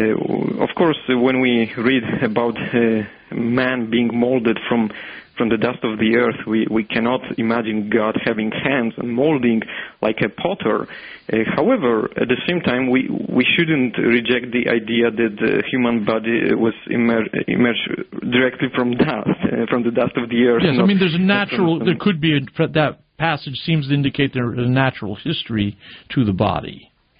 [SPEAKER 9] Uh, of course, uh, when we read about uh, man being molded from from the dust of the earth, we, we cannot imagine God having hands and molding like a potter. Uh, however, at the same time, we, we shouldn't reject the idea that the human body was emer- emerged directly from dust, uh, from the dust of the earth.
[SPEAKER 10] Yes,
[SPEAKER 9] not,
[SPEAKER 10] I mean, there's a natural, there could be, a, that passage seems to indicate there's a natural history to the body.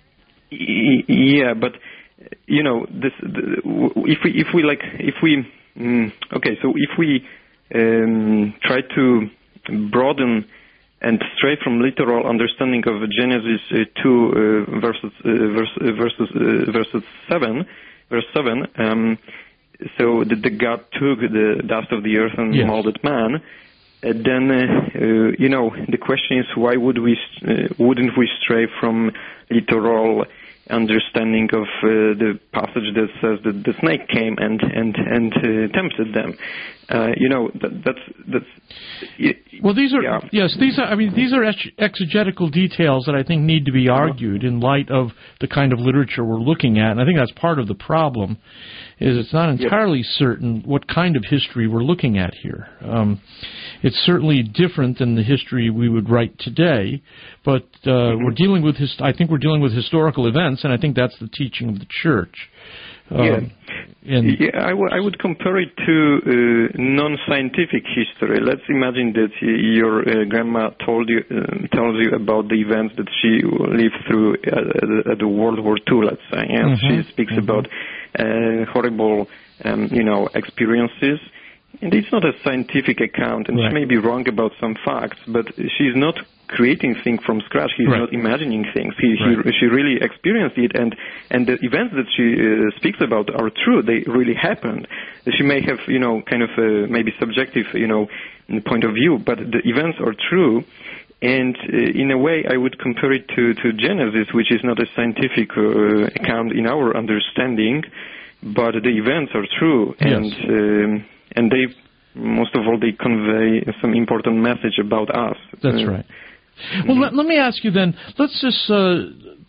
[SPEAKER 9] Yeah, but you know, this, the, if we if we like if we mm, okay, so if we um, try to broaden and stray from literal understanding of Genesis uh, two uh, verses uh, verse, uh, verses uh, verses seven, verse seven. Um, so the, the God took the dust of the earth and yes. molded man. Uh, then uh, uh, you know the question is why would we uh, wouldn't we stray from literal understanding of uh, the passage that says that the snake came and and and uh, tempted them. Uh, you know that, that's that's.
[SPEAKER 10] Well, these are
[SPEAKER 9] yeah.
[SPEAKER 10] yes, these are. I mean, these are exegetical details that I think need to be argued in light of the kind of literature we're looking at, and I think that's part of the problem. Is it's not entirely yep. certain what kind of history we're looking at here. Um, it's certainly different than the history we would write today, but uh, mm-hmm. we're dealing with his, I think we're dealing with historical events, and I think that's the teaching of the church. Um,
[SPEAKER 9] yeah, and yeah I, w- I would compare it to uh, non-scientific history. Let's imagine that your uh, grandma told you uh, tells you about the events that she lived through at, at the World War Two, let's say, and mm-hmm. she speaks mm-hmm. about uh, horrible, um, you know, experiences. And it's not a scientific account, and right. she may be wrong about some facts, but she's not creating things from scratch. She's right. not imagining things. He, right. he, she really experienced it, and, and the events that she uh, speaks about are true. They really happened. She may have, you know, kind of a maybe subjective, you know, point of view, but the events are true. And uh, in a way, I would compare it to, to Genesis, which is not a scientific uh, account in our understanding, but the events are true.
[SPEAKER 10] Yes.
[SPEAKER 9] And um, And they, most of all, they convey some important message about us.
[SPEAKER 10] That's right. Well, mm-hmm. let, let me ask you then. Let's just uh,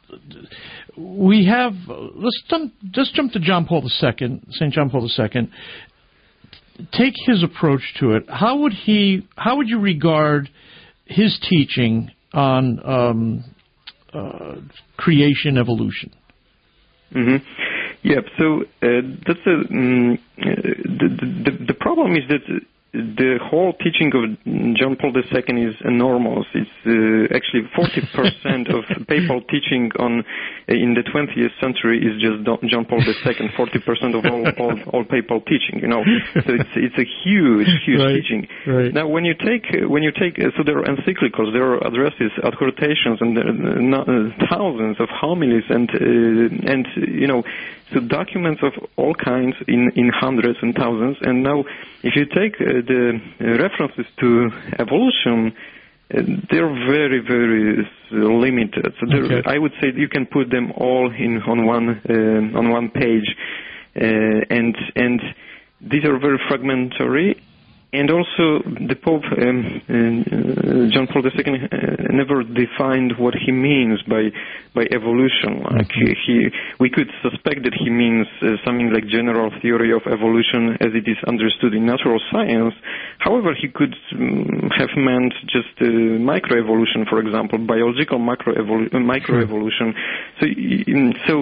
[SPEAKER 10] we have let's jump, just jump to John Paul the Second, Saint John Paul the Second. Take his approach to it. How would he? How would you regard his teaching on um, uh, creation evolution?
[SPEAKER 9] Mm-hmm. Yeah, so uh, that's a, um, uh, the, the the problem is that the whole teaching of John Paul the Second is enormous. It's uh, actually forty percent of papal teaching on uh, in the twentieth century is just John Paul the Second. forty percent of all, all all papal teaching, you know. So it's it's a huge huge
[SPEAKER 10] right,
[SPEAKER 9] teaching.
[SPEAKER 10] Right.
[SPEAKER 9] Now, when you take uh, when you take uh, so there are encyclicals, there are addresses, adhortations, and there are uh, thousands of homilies, and uh, and you know. So documents of all kinds in, in hundreds and thousands. And now, if you take uh, the references to evolution, uh, they're very, very limited. So okay. I would say you can put them all in on one uh, on one page, uh, and and these are very fragmentary. And also, the Pope, um, uh, John Paul the Second, uh, never defined what he means by by evolution. Like he, he, we could suspect that he means uh, something like general theory of evolution as it is understood in natural science. However, he could um, have meant just uh, microevolution, for example, biological macroevolu- uh, microevolution. So, um, so.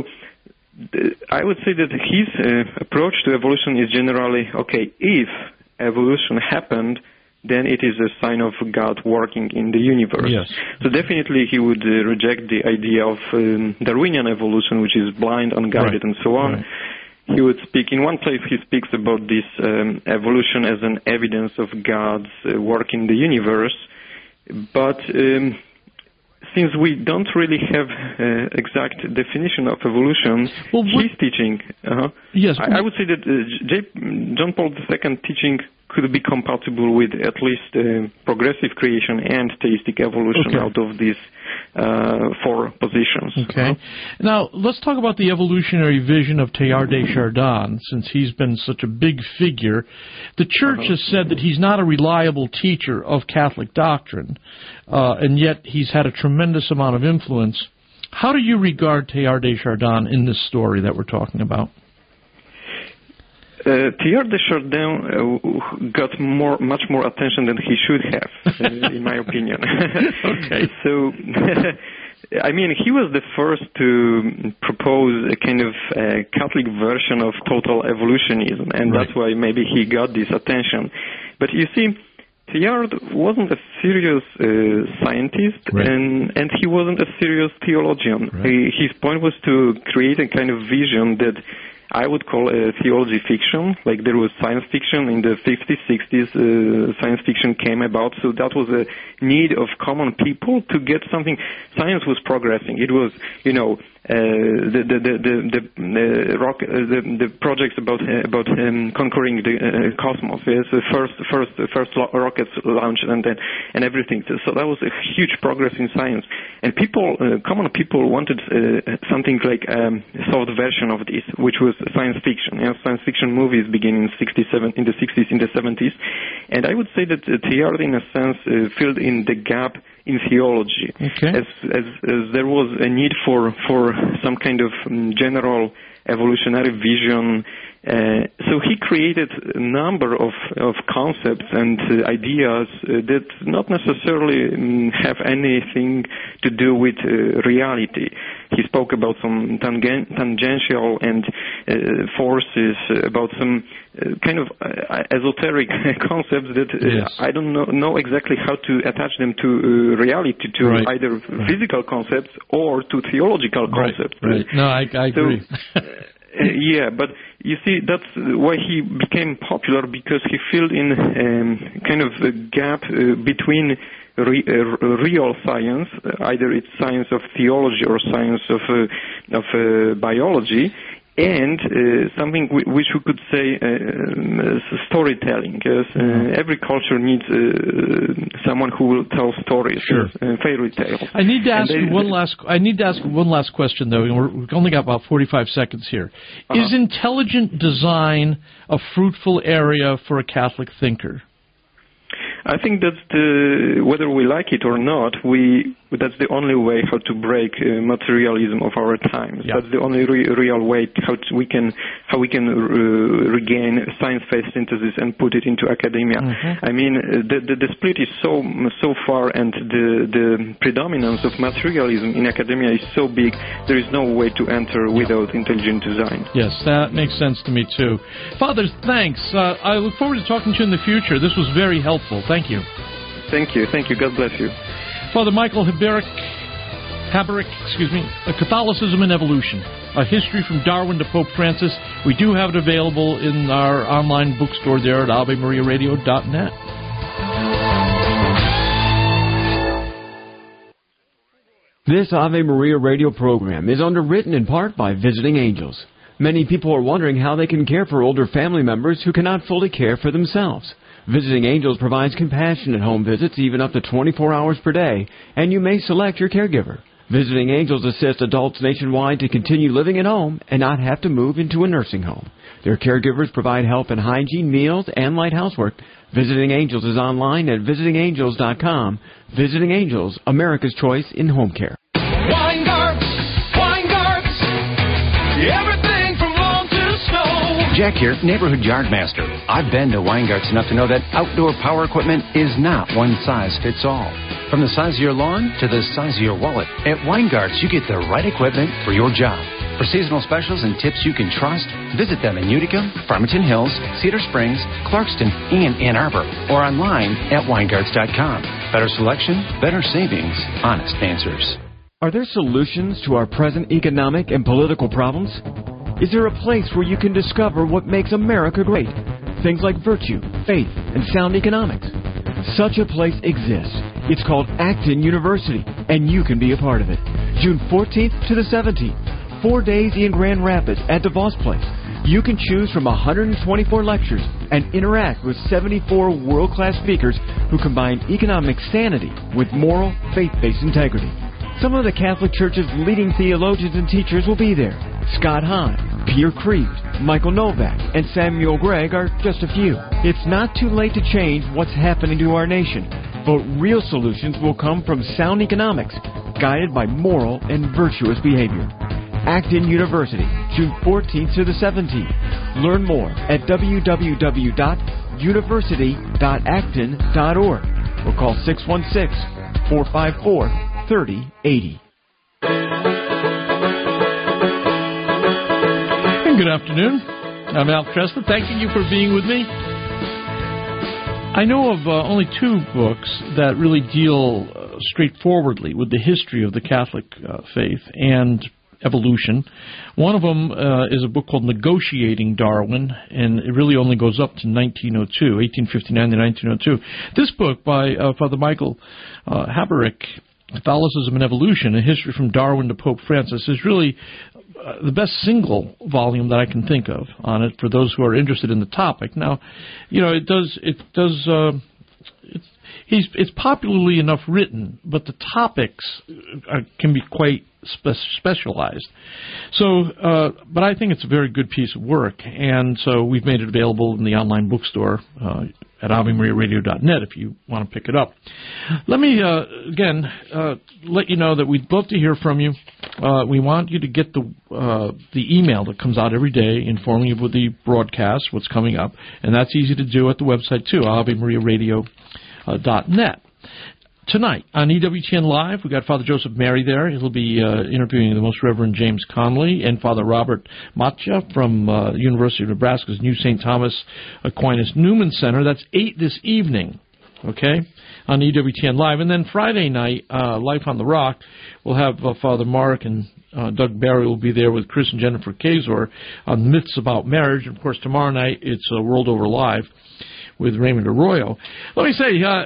[SPEAKER 9] I would say that his uh, approach to evolution is generally, okay, if evolution happened, then it is a sign of God working in the universe.
[SPEAKER 10] Yes.
[SPEAKER 9] So definitely he would uh, reject the idea of um, Darwinian evolution, which is blind, unguided, right. and so on. Right. He would speak, in one place he speaks about this um, evolution as an evidence of God's uh, work in the universe, but um, since we don't really have uh, exact definition of evolution,
[SPEAKER 10] well,
[SPEAKER 9] his teaching, uh-huh,
[SPEAKER 10] yes,
[SPEAKER 9] I, I would say that uh, J- John Paul the Second teaching could be compatible with at least uh, progressive creation and theistic evolution okay. out of these uh, four positions.
[SPEAKER 10] Okay. Uh-huh. Now, let's talk about the evolutionary vision of Teilhard de Chardin, since he's been such a big figure. The Church uh-huh. has said that he's not a reliable teacher of Catholic doctrine, uh, and yet he's had a tremendous amount of influence. How do you regard Teilhard de Chardin in this story that we're talking about?
[SPEAKER 9] Uh, Teilhard de Chardin uh, got more, much more attention than he should have, uh, in my opinion.
[SPEAKER 10] Okay.
[SPEAKER 9] So, I mean, he was the first to propose a kind of uh, Catholic version of total evolutionism, and right. that's why maybe he got this attention. But you see, Teilhard wasn't a serious uh, scientist,
[SPEAKER 10] right.
[SPEAKER 9] and, and he wasn't a serious theologian.
[SPEAKER 10] Right.
[SPEAKER 9] He, his point was to create a kind of vision that I would call a theology fiction. Like there was science fiction in the fifties, sixties, uh, science fiction came about, so that was a need of common people to get something. Science was progressing. It was, you know, uh, the, the, the, the, the, the, rock, uh, the, the projects about, uh, about um, conquering the uh, cosmos. Yes, the first, first, first lo- rockets launched and then, and everything. So that was a huge progress in science. And people, uh, common people wanted uh, something like um, a soft version of this, which was science fiction. You know, science fiction movies begin in sixty-seven, in the sixties, in the seventies, and I would say that uh, Teilhard, in a sense, uh, filled in the gap in theology,
[SPEAKER 10] okay.
[SPEAKER 9] as, as as there was a need for for some kind of um, general evolutionary vision. Uh, so he created a number of, of concepts and uh, ideas uh, that not necessarily um, have anything to do with uh, reality. He spoke about some tangen- tangential and uh, forces, uh, about some uh, kind of uh, esoteric concepts that uh,
[SPEAKER 10] yes.
[SPEAKER 9] I don't know, know exactly how to attach them to uh, reality, to
[SPEAKER 10] right.
[SPEAKER 9] either
[SPEAKER 10] right.
[SPEAKER 9] physical concepts or to theological
[SPEAKER 10] right.
[SPEAKER 9] concepts.
[SPEAKER 10] Right. No, I, I
[SPEAKER 9] so,
[SPEAKER 10] agree.
[SPEAKER 9] Uh, yeah, but you see, that's why he became popular, because he filled in um, kind of a gap uh, between re- uh, real science, uh, either it's science of theology or science of uh, of uh, biology, and uh, something w- which we could say uh, um, storytelling. Yes? Uh, every culture needs uh, someone who will tell stories,
[SPEAKER 10] sure.
[SPEAKER 9] uh, fairy tales.
[SPEAKER 10] I need to ask
[SPEAKER 9] they,
[SPEAKER 10] you one last. I need to ask one last question, though. We're, we've only got about forty-five seconds here. Uh-huh. Is intelligent design a fruitful area for a Catholic thinker?
[SPEAKER 9] I think that's the, whether we like it or not, we that's the only way how to break uh, materialism of our times.
[SPEAKER 10] Yeah.
[SPEAKER 9] That's the only re- real way how to, we can how we can uh, regain science-based synthesis and put it into academia.
[SPEAKER 10] Mm-hmm.
[SPEAKER 9] I mean, the, the the split is so so far, and the the predominance of materialism in academia is so big. There is no way to enter without intelligent design.
[SPEAKER 10] Yes, that makes sense to me too. Father, thanks. Uh, I look forward to talking to you in the future. This was very helpful. Thank you.
[SPEAKER 9] Thank you. Thank you. God bless you.
[SPEAKER 10] Father Michael Haberick, Haberick, excuse me, Catholicism and Evolution, a history from Darwin to Pope Francis. We do have it available in our online bookstore there at ave maria radio dot net.
[SPEAKER 1] This Ave Maria radio program is underwritten in part by Visiting Angels. Many people are wondering how they can care for older family members who cannot fully care for themselves. Visiting Angels provides compassionate home visits even up to twenty-four hours per day, and you may select your caregiver. Visiting Angels assist adults nationwide to continue living at home and not have to move into a nursing home. Their caregivers provide help in hygiene, meals, and light housework. Visiting Angels is online at visiting angels dot com. Visiting Angels, America's choice in home care.
[SPEAKER 13] Weingarts, Weingarts, everything from lawn to snow.
[SPEAKER 18] Jack here, neighborhood yard master. I've been to Weingarts enough to know that outdoor power equipment is not one size fits all. From the size of your lawn to the size of your wallet, at Weingarts you get the right equipment for your job. For seasonal specials and tips you can trust, visit them in Utica, Farmington Hills, Cedar Springs, Clarkston, and Ann Arbor, or online at weingarts dot com. Better selection, better savings, honest answers.
[SPEAKER 1] Are there solutions to our present economic and political problems? Is there a place where you can discover what makes America great? Things like virtue, faith, and sound economics. Such a place exists. It's called Acton University, and you can be a part of it. June fourteenth to the seventeenth. Four days in Grand Rapids at DeVos Place. You can choose from one hundred twenty-four lectures and interact with seventy-four world-class speakers who combine economic sanity with moral, faith-based integrity. Some of the Catholic Church's leading theologians and teachers will be there. Scott Hahn, Peter Kreeft, Michael Novak, and Samuel Gregg are just a few. It's not too late to change what's happening to our nation, but real solutions will come from sound economics, guided by moral and virtuous behavior. Acton University, June fourteenth to the seventeenth. Learn more at w w w dot university dot acton dot org or call six one six, four five four, three zero eight zero.
[SPEAKER 10] And good afternoon. I'm Al Kresta, thanking you for being with me. I know of uh, only two books that really deal uh, straightforwardly with the history of the Catholic uh, faith and evolution. One of them uh, is a book called Negotiating Darwin, and it really only goes up to nineteen oh two, eighteen fifty-nine to nineteen oh two. This book by uh, Father Michael uh, Haberick, Catholicism and Evolution, A History from Darwin to Pope Francis, is really uh, the best single volume that I can think of on it for those who are interested in the topic. Now, you know, it does, it does, uh, it's, he's, it's popularly enough written, but the topics are, can be quite spe- specialized. So, uh, but I think it's a very good piece of work, and so we've made it available in the online bookstore uh, at ave maria radio dot net if you want to pick it up. Let me, uh, again, uh, let you know that we'd love to hear from you. Uh, we want you to get the uh, the email that comes out every day informing you of the broadcast, what's coming up, and that's easy to do at the website, too, ave maria radio dot net. Tonight on E W T N Live, we've got Father Joseph Mary there. He'll be uh, interviewing the Most Reverend James Conley and Father Robert Matja from uh, the University of Nebraska's New Saint Thomas Aquinas Newman Center. That's eight this evening, okay, on E W T N Live. And then Friday night, uh, Life on the Rock, we'll have uh, Father Mark and uh, Doug Barry will be there with Chris and Jennifer Kazor on myths about marriage. And, of course, tomorrow night it's uh, World Over Live with Raymond Arroyo. Let me say, uh,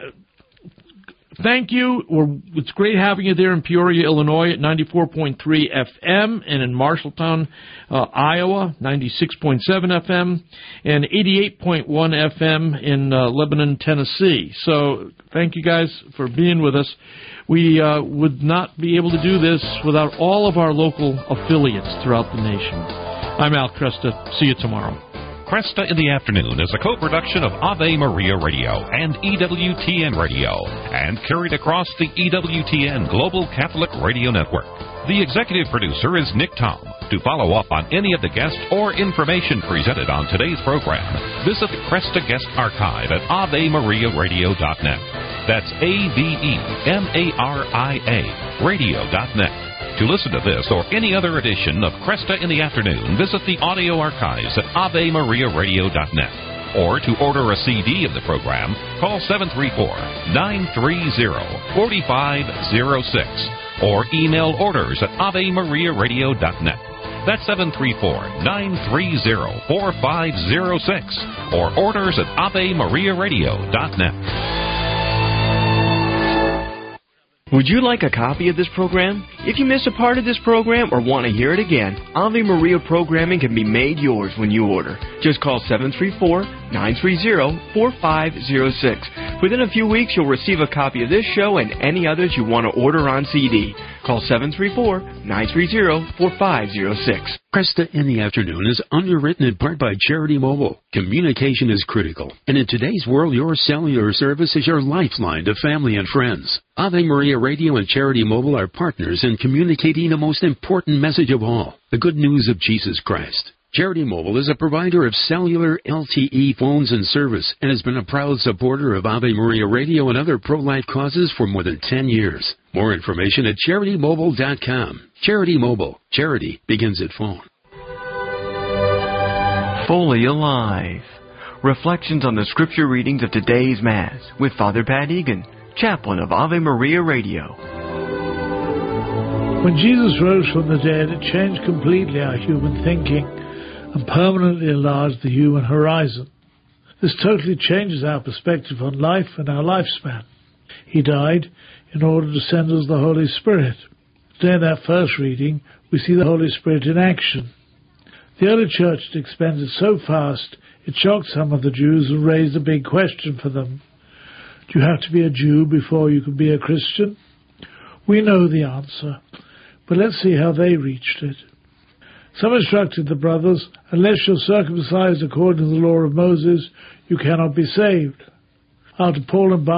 [SPEAKER 10] thank you. We're, it's great having you there in Peoria, Illinois at ninety-four point three F M, and in Marshalltown, uh, Iowa, ninety-six point seven F M, and eighty-eight point one F M in uh, Lebanon, Tennessee. So thank you guys for being with us. We uh, would not be able to do this without all of our local affiliates throughout the nation. I'm Al Cresta. See you tomorrow.
[SPEAKER 3] Cresta in the Afternoon is a co-production of Ave Maria Radio and E W T N Radio, and carried across the E W T N Global Catholic Radio Network. The executive producer is Nick Tom. To follow up on any of the guests or information presented on today's program, visit the Cresta Guest Archive at ave maria radio dot net. That's A V E M A R I A radio dot net. To listen to this or any other edition of Cresta in the Afternoon, visit the audio archives at ave maria radio dot net. Or to order a C D of the program, call seven three four, nine three zero, four five zero six or email orders at ave maria radio dot net. That's seven three four, nine three zero, four five zero six or orders at ave maria radio dot net.
[SPEAKER 1] Would you like a copy of this program? If you miss a part of this program or want to hear it again, Ave Maria programming can be made yours when you order. Just call seven three four, nine three zero, four five zero six. Within a few weeks, you'll receive a copy of this show and any others you want to order on C D. Call seven three four, nine three zero, four five zero six.
[SPEAKER 23] Cresta in the Afternoon is underwritten in part by Charity Mobile. Communication is critical, and in today's world, your cellular service is your lifeline to family and friends. Ave Maria Radio and Charity Mobile are partners in communicating the most important message of all, the good news of Jesus Christ. Charity Mobile is a provider of cellular L T E phones and service and has been a proud supporter of Ave Maria Radio and other pro-life causes for more than ten years. More information at charity mobile dot com. Charity Mobile. Charity begins at phone.
[SPEAKER 1] Fully Alive. Reflections on the scripture readings of today's Mass with Father Pat Egan, chaplain of Ave Maria Radio.
[SPEAKER 5] When Jesus rose from the dead, it changed completely our human thinking and permanently enlarged the human horizon. This totally changes our perspective on life and our lifespan. He died in order to send us the Holy Spirit. Today in that first reading, we see the Holy Spirit in action. The early church had expanded so fast, it shocked some of the Jews and raised a big question for them. Do you have to be a Jew before you can be a Christian? We know the answer, but let's see how they reached it. Some instructed the brothers, unless you're circumcised according to the law of Moses, you cannot be saved. After Paul and Barnabas